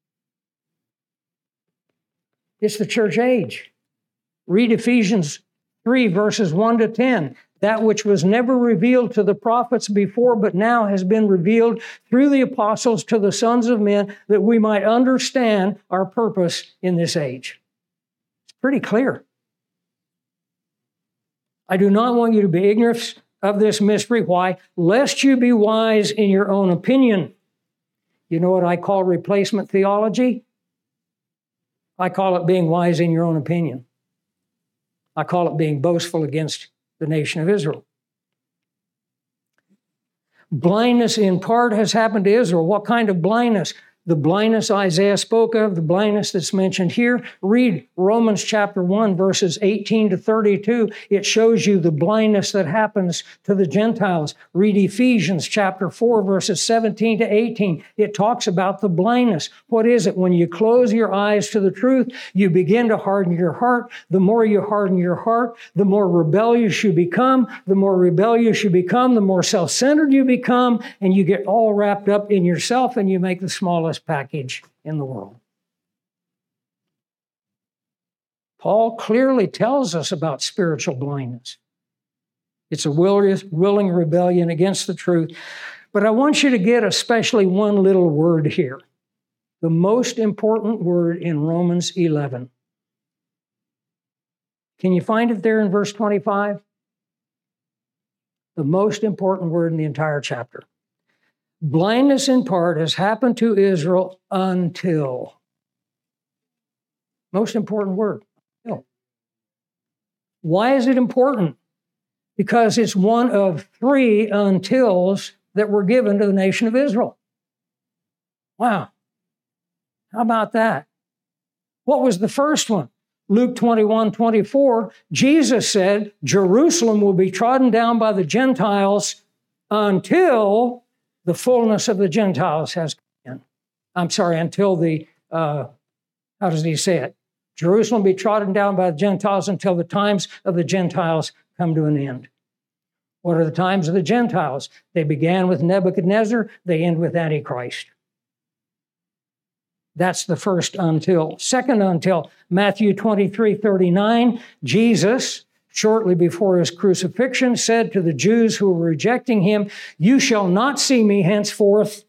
It's the church age. Read Ephesians 3, verses 1 to 10. That which was never revealed to the prophets before, but now has been revealed through the apostles to the sons of men, that we might understand our purpose in this age. It's pretty clear. I do not want you to be ignorant of this mystery. Why? Lest you be wise in your own opinion. You know what I call replacement theology? I call it being wise in your own opinion. I call it being boastful against the nation of Israel. Blindness in part has happened to Israel. What kind of blindness? The blindness Isaiah spoke of, the blindness that's mentioned here. Read Romans chapter 1, verses 18 to 32. It shows you the blindness that happens to the Gentiles. Read Ephesians chapter 4, verses 17 to 18. It talks about the blindness. What is it? When you close your eyes to the truth, you begin to harden your heart. The more you harden your heart, the more rebellious you become. The more rebellious you become, the more self-centered you become, and you get all wrapped up in yourself, and you make the smallest package in the world. Paul clearly tells us about spiritual blindness. It's a willing rebellion against the truth. But I want you to get especially one little word here. The most important word in Romans 11. Can you find it there in verse 25? The most important word in the entire chapter. Blindness in part has happened to Israel until. Most important word. Until. Why is it important? Because it's one of 3 untils that were given to the nation of Israel. Wow. How about that? What was the first one? Luke 21:24, Jesus said, Jerusalem will be trodden down by the Gentiles until the fullness of the Gentiles has come in. Until the, how does he say it? Jerusalem be trodden down by the Gentiles until the times of the Gentiles come to an end. What are the times of the Gentiles? They began with Nebuchadnezzar, they end with Antichrist. That's the first until. Second until, Matthew 23:39, Jesus, shortly before his crucifixion, said to the Jews who were rejecting him, you shall not see me henceforth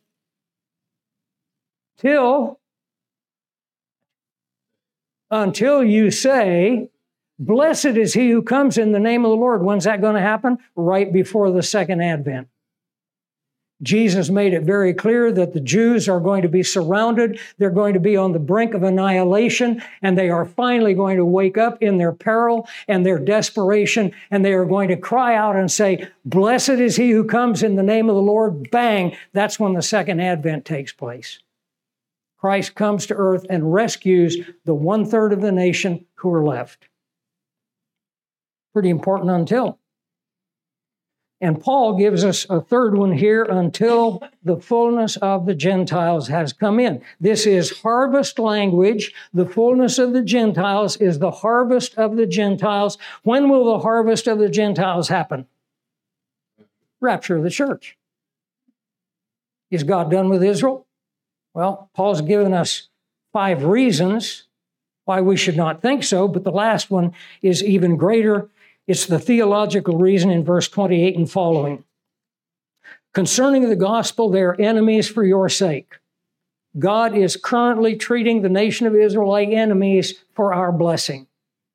until you say, blessed is he who comes in the name of the Lord. When's that going to happen? Right before the second advent. Jesus made it very clear that the Jews are going to be surrounded. They're going to be on the brink of annihilation, and they are finally going to wake up in their peril and their desperation, and they are going to cry out and say, "Blessed is he who comes in the name of the Lord." Bang! That's when the second advent takes place. Christ comes to earth and rescues the 1/3 of the nation who are left. Pretty important until. And Paul gives us a third one here, until the fullness of the Gentiles has come in. This is harvest language. The fullness of the Gentiles is the harvest of the Gentiles. When will the harvest of the Gentiles happen? Rapture of the church. Is God done with Israel? Well, Paul's given us 5 reasons why we should not think so, but the last one is even greater. It's the theological reason in verse 28 and following. Concerning the gospel, they are enemies for your sake. God is currently treating the nation of Israel like enemies for our blessing.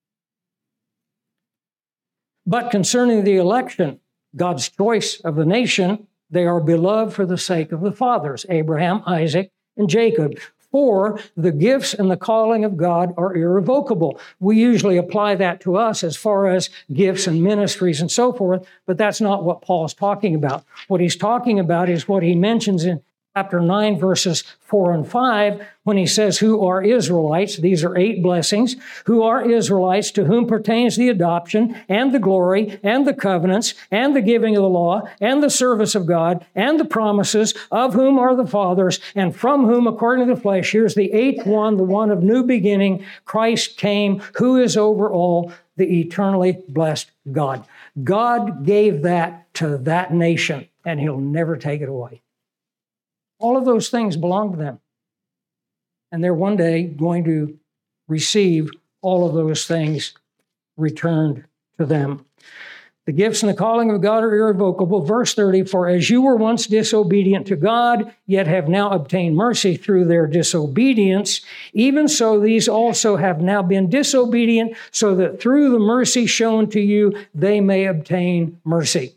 But concerning the election, God's choice of the nation, they are beloved for the sake of the fathers, Abraham, Isaac, and Jacob. For the gifts and the calling of God are irrevocable. We usually apply that to us as far as gifts and ministries and so forth, but that's not what Paul's talking about. What he's talking about is what he mentions in chapter 9, verses 4 and 5, when he says, who are Israelites, these are 8 blessings, who are Israelites, to whom pertains the adoption and the glory and the covenants and the giving of the law and the service of God and the promises, of whom are the fathers, and from whom, according to the flesh, here's the 8th one, the one of new beginning, Christ came, who is over all, the eternally blessed God. God gave that to that nation, and he'll never take it away. All of those things belong to them. And they're one day going to receive all of those things returned to them. The gifts and the calling of God are irrevocable. Verse 30, for as you were once disobedient to God, yet have now obtained mercy through their disobedience, even so these also have now been disobedient, so that through the mercy shown to you, they may obtain mercy.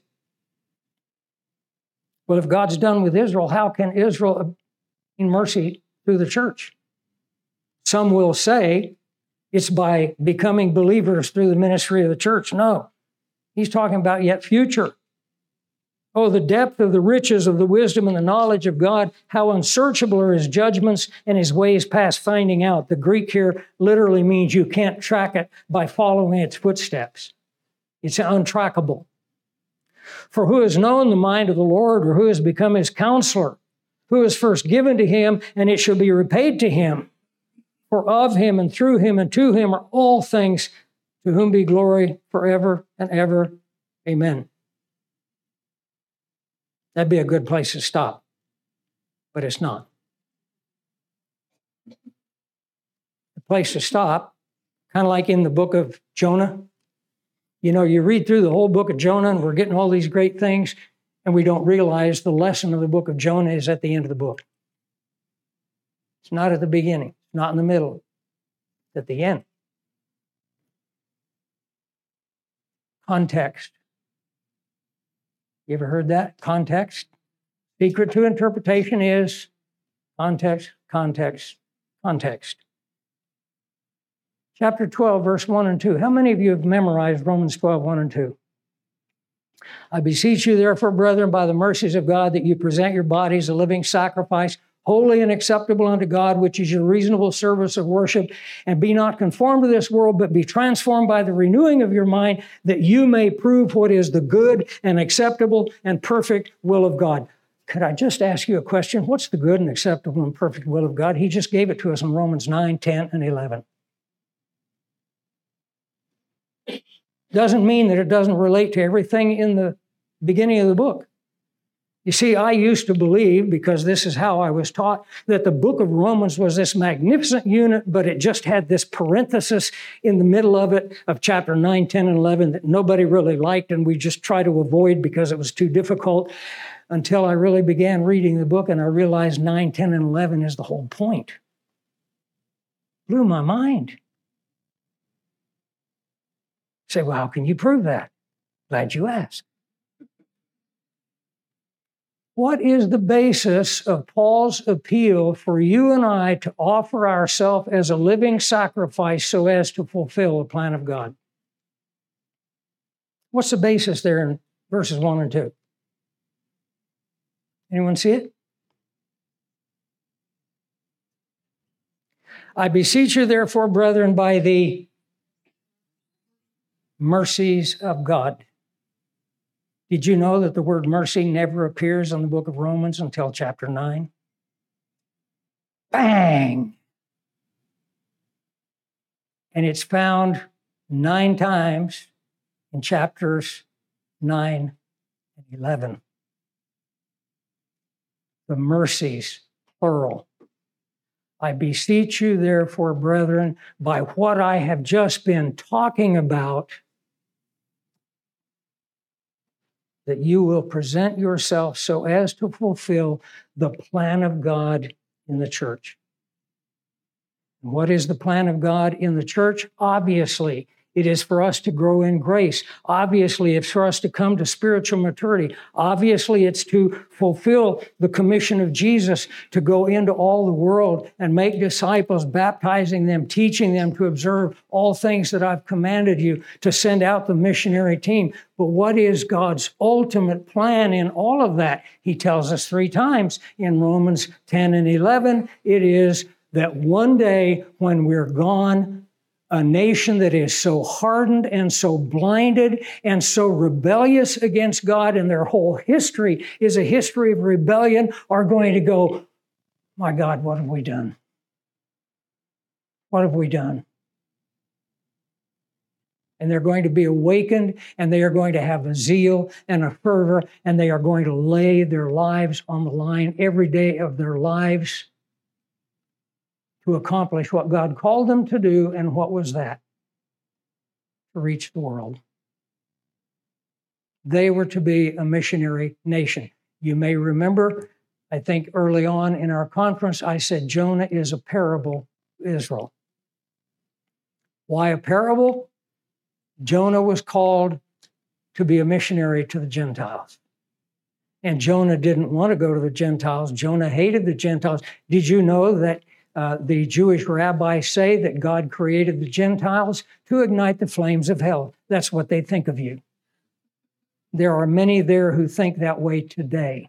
Well, if God's done with Israel, how can Israel obtain mercy through the church? Some will say it's by becoming believers through the ministry of the church. No, he's talking about yet future. Oh, the depth of the riches of the wisdom and the knowledge of God, how unsearchable are his judgments and his ways past finding out. The Greek here literally means you can't track it by following its footsteps. It's untrackable. For who has known the mind of the Lord, or who has become his counselor? Who is first given to him, and it shall be repaid to him? For of him and through him and to him are all things, to whom be glory forever and ever. Amen. That'd be a good place to stop, but it's not. The place to stop, kind of like in the book of Jonah. You know, you read through the whole book of Jonah, and we're getting all these great things, and we don't realize the lesson of the book of Jonah is at the end of the book. It's not at the beginning. It's not in the middle. It's at the end. Context. You ever heard that? Context. Secret to interpretation is context, context, context. Chapter 12, verse 1 and 2. How many of you have memorized Romans 12, 1 and 2? I beseech you, therefore, brethren, by the mercies of God, that you present your bodies a living sacrifice, holy and acceptable unto God, which is your reasonable service of worship. And be not conformed to this world, but be transformed by the renewing of your mind, that you may prove what is the good and acceptable and perfect will of God. Could I just ask you a question? What's the good and acceptable and perfect will of God? He just gave it to us in Romans 9, 10, and 11. Doesn't mean that it doesn't relate to everything in the beginning of the book. You see, I used to believe, because this is how I was taught, that the book of Romans was this magnificent unit, but it just had this parenthesis in the middle of it of chapter 9, 10, and 11 that nobody really liked, and we just try to avoid because it was too difficult, until I really began reading the book and I realized 9, 10, and 11 is the whole point. Blew my mind. Say, well, how can you prove that? Glad you asked. What is the basis of Paul's appeal for you and I to offer ourselves as a living sacrifice so as to fulfill the plan of God? What's the basis there in verses 1 and 2? Anyone see it? I beseech you, therefore, brethren, by the mercies of God. Did you know that the word mercy never appears in the book of Romans until chapter 9? Bang! And it's found 9 times in chapters 9 and 11. The mercies, plural. I beseech you, therefore, brethren, by what I have just been talking about, that you will present yourself so as to fulfill the plan of God in the church. And what is the plan of God in the church? Obviously, it is for us to grow in grace. Obviously, it's for us to come to spiritual maturity. Obviously, it's to fulfill the commission of Jesus to go into all the world and make disciples, baptizing them, teaching them to observe all things that I've commanded you, to send out the missionary team. But what is God's ultimate plan in all of that? He tells us 3 times in Romans 10 and 11. It is that one day when we're gone, a nation that is so hardened and so blinded and so rebellious against God, and their whole history is a history of rebellion, are going to go, my God, what have we done? What have we done? And they're going to be awakened, and they are going to have a zeal and a fervor, and they are going to lay their lives on the line every day of their lives to accomplish what God called them to do. And what was that? To reach the world. They were to be a missionary nation. You may remember, I think early on in our conference, I said Jonah is a parable of Israel. Why a parable? Jonah was called to be a missionary to the Gentiles. And Jonah didn't want to go to the Gentiles. Jonah hated the Gentiles. Did you know that the Jewish rabbis say that God created the Gentiles to ignite the flames of hell? That's what they think of you. There are many there who think that way today.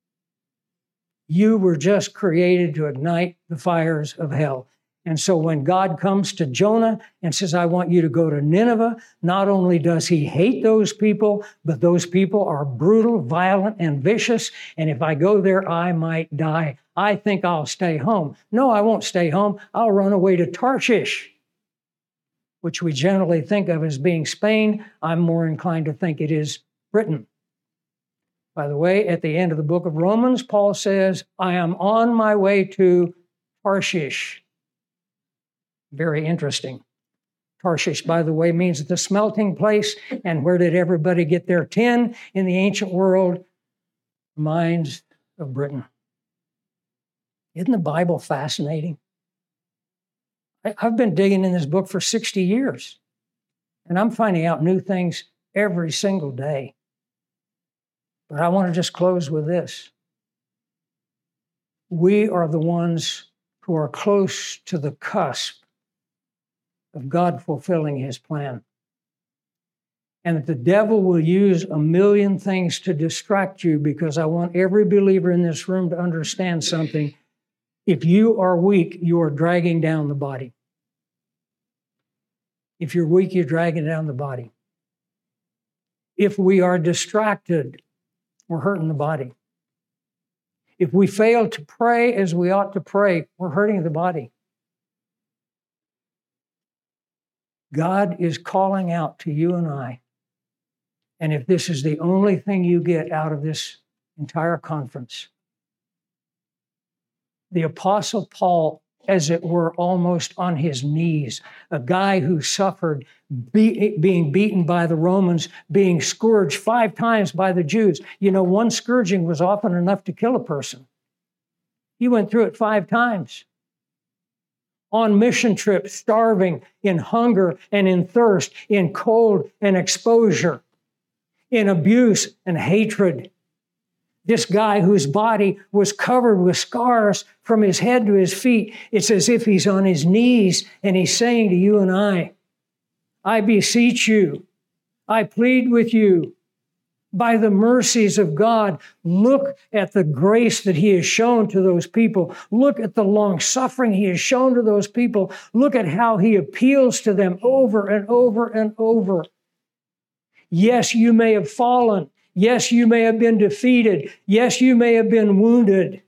You were just created to ignite the fires of hell. And so when God comes to Jonah and says, I want you to go to Nineveh, not only does he hate those people, but those people are brutal, violent, and vicious. And if I go there, I might die. I think I'll stay home. No, I won't stay home. I'll run away to Tarshish, which we generally think of as being Spain. I'm more inclined to think it is Britain. By the way, at the end of the book of Romans, Paul says, I am on my way to Tarshish. Very interesting. Tarshish, by the way, means the smelting place. And where did everybody get their tin in the ancient world? Mines of Britain. Isn't the Bible fascinating? I've been digging in this book for 60 years, and I'm finding out new things every single day. But I want to just close with this. We are the ones who are close to the cusp of God fulfilling his plan. And that the devil will use a million things to distract you, because I want every believer in this room to understand something. If you are weak, you are dragging down the body. If you're weak, you're dragging down the body. If we are distracted, we're hurting the body. If we fail to pray as we ought to pray, we're hurting the body. God is calling out to you and I. And if this is the only thing you get out of this entire conference, the Apostle Paul, as it were, almost on his knees, a guy who suffered being beaten by the Romans, being scourged 5 times by the Jews. You know, one scourging was often enough to kill a person. He went through it 5 times. On mission trips, starving, in hunger and in thirst, in cold and exposure, in abuse and hatred. This guy whose body was covered with scars from his head to his feet, it's as if he's on his knees and he's saying to you and I beseech you, I plead with you, by the mercies of God, look at the grace that he has shown to those people. Look at the long suffering he has shown to those people. Look at how he appeals to them over and over and over. Yes, you may have fallen. Yes, you may have been defeated. Yes, you may have been wounded.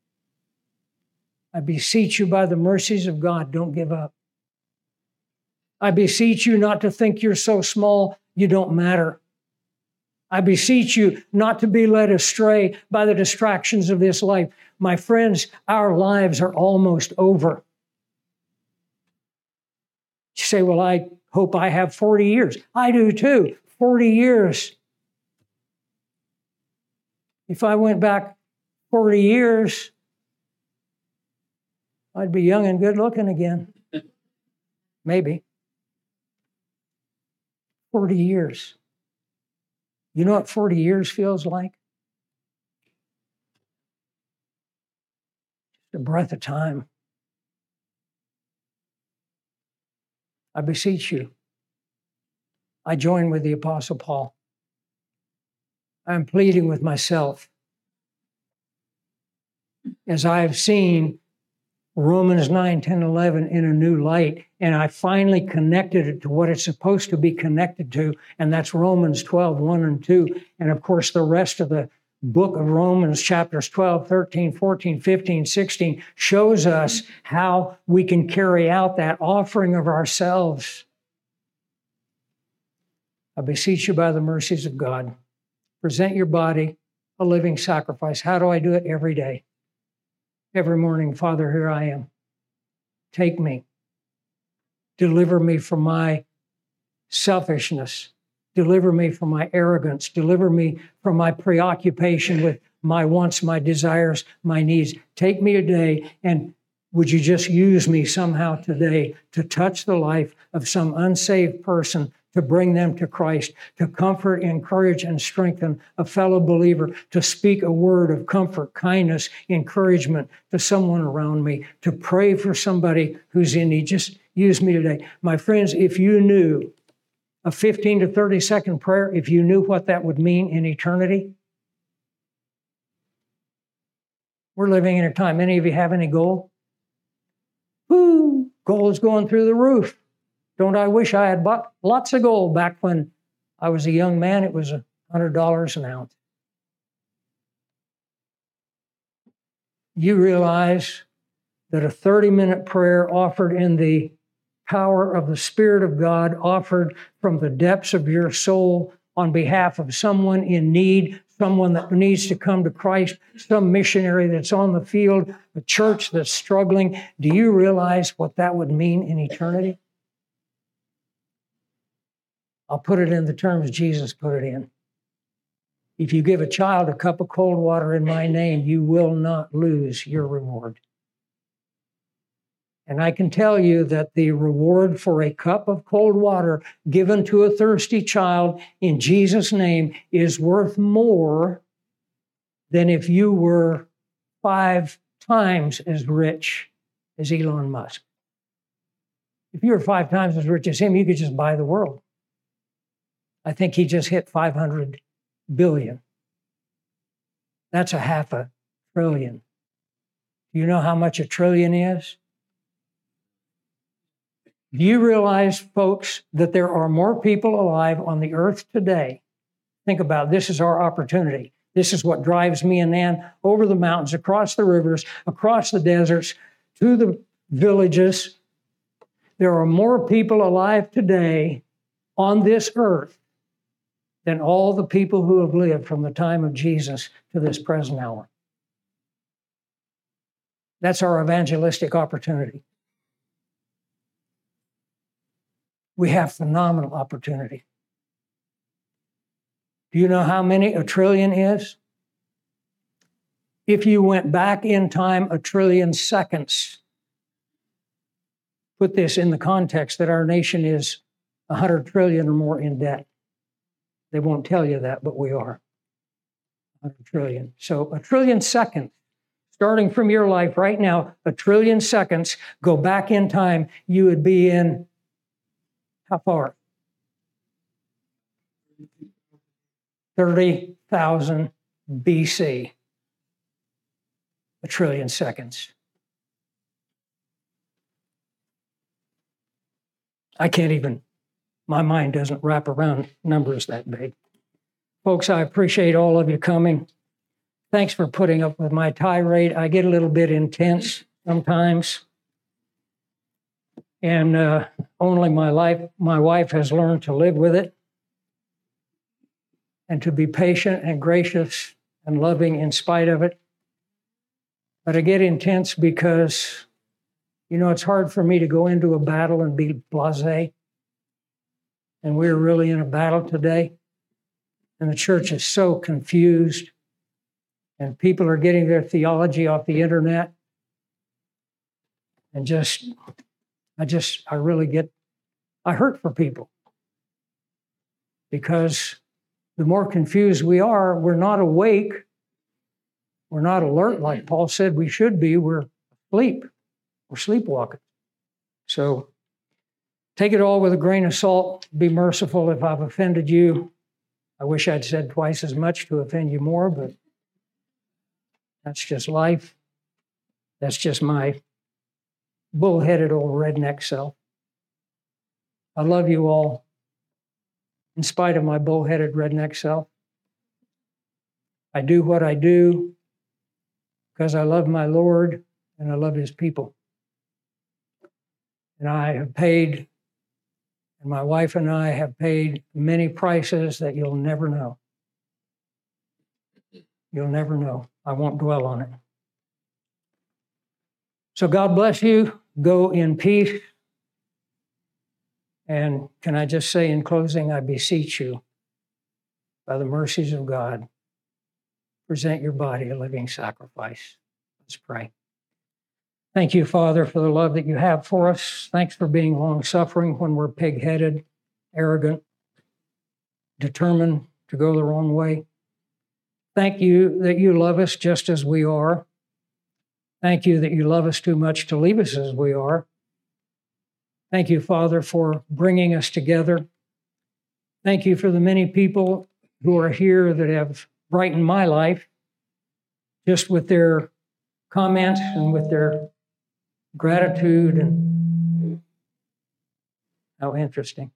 I beseech you by the mercies of God, don't give up. I beseech you not to think you're so small you don't matter. I beseech you not to be led astray by the distractions of this life. My friends, our lives are almost over. You say, well, I hope I have 40 years. I do too. 40 years. If I went back 40 years, I'd be young and good looking again. Maybe. 40 years. You know what 40 years feels like? Just a breath of time. I beseech you. I join with the Apostle Paul. I'm pleading with myself. As I've seen Romans 9, 10, 11 in a new light, and I finally connected it to what it's supposed to be connected to, and that's Romans 12, 1 and 2. And of course, the rest of the book of Romans, chapters 12, 13, 14, 15, 16, shows us how we can carry out that offering of ourselves. I beseech you by the mercies of God, present your body a living sacrifice. How do I do it? Every day. Every morning, Father, here I am. Take me. Deliver me from my selfishness. Deliver me from my arrogance. Deliver me from my preoccupation with my wants, my desires, my needs. Take me today, and would you just use me somehow today to touch the life of some unsaved person, to bring them to Christ, to comfort, encourage, and strengthen a fellow believer, to speak a word of comfort, kindness, encouragement to someone around me, to pray for somebody who's in need. Just use me today. My friends, if you knew a 15 to 30 second prayer, if you knew what that would mean in eternity, we're living in a time. Any of you have any gold? Woo! Gold is going through the roof. Don't I wish I had bought lots of gold back when I was a young man? It was $100 an ounce. You realize that a 30-minute prayer offered in the power of the Spirit of God, offered from the depths of your soul on behalf of someone in need, someone that needs to come to Christ, some missionary that's on the field, a church that's struggling. Do you realize what that would mean in eternity? I'll put it in the terms Jesus put it in. If you give a child a cup of cold water in my name, you will not lose your reward. And I can tell you that the reward for a cup of cold water given to a thirsty child in Jesus' name is worth more than if you were 5 times as rich as Elon Musk. If you were 5 times as rich as him, you could just buy the world. I think he just hit 500 billion. That's a $500 billion. Do you know how much $1 trillion is? Do you realize, folks, that there are more people alive on the earth today? Think about it. This is our opportunity. This is what drives me and Nan over the mountains, across the rivers, across the deserts, to the villages. There are more people alive today on this earth than all the people who have lived from the time of Jesus to this present hour. That's our evangelistic opportunity. We have phenomenal opportunity. Do you know how many $1 trillion is? If you went back in time 1 trillion seconds, put this in the context that our nation is 100 trillion or more in debt. They won't tell you that, but we are. on a trillion. So a trillion seconds, starting from your life right now, a trillion seconds, go back in time, you would be in how far? 30,000 BC. A trillion seconds. I can't even, my mind doesn't wrap around numbers that big. Folks, I appreciate all of you coming. Thanks for putting up with my tirade. I get a little bit intense sometimes. And only my wife has learned to live with it and to be patient and gracious and loving in spite of it. But I get intense because, it's hard for me to go into a battle and be blasé. And we're really in a battle today. And the church is so confused. And people are getting their theology off the internet. And I hurt for people. Because the more confused we are, we're not awake. We're not alert like Paul said we should be. We're asleep. We're sleepwalking. So take it all with a grain of salt. Be merciful if I've offended you. I wish I'd said twice as much to offend you more, but that's just life. That's just my bullheaded old redneck self. I love you all, in spite of my bullheaded redneck self. I do what I do because I love my Lord and I love his people. And I have paid, and my wife and I have paid many prices that you'll never know. You'll never know. I won't dwell on it. So God bless you. Go in peace. And can I just say in closing, I beseech you, by the mercies of God, present your body a living sacrifice. Let's pray. Thank you, Father, for the love that you have for us. Thanks for being long-suffering when we're pig-headed, arrogant, determined to go the wrong way. Thank you that you love us just as we are. Thank you that you love us too much to leave us as we are. Thank you, Father, for bringing us together. Thank you for the many people who are here that have brightened my life just with their comments and with their gratitude. And how interesting.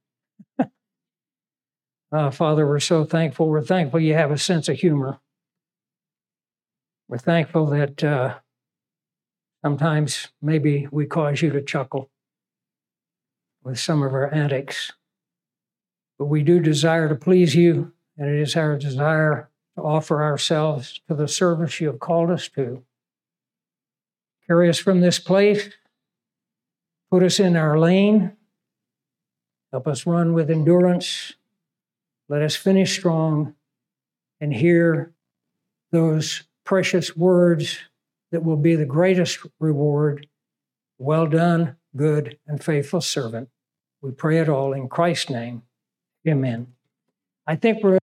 Father, we're so thankful. We're thankful you have a sense of humor. We're thankful that sometimes maybe we cause you to chuckle with some of our antics. But we do desire to please you, and it is our desire to offer ourselves to the service you have called us to. Carry us from this place, put us in our lane, help us run with endurance, let us finish strong, and hear those precious words that will be the greatest reward. Well done, good and faithful servant. We pray it all in Christ's name. Amen. I think we're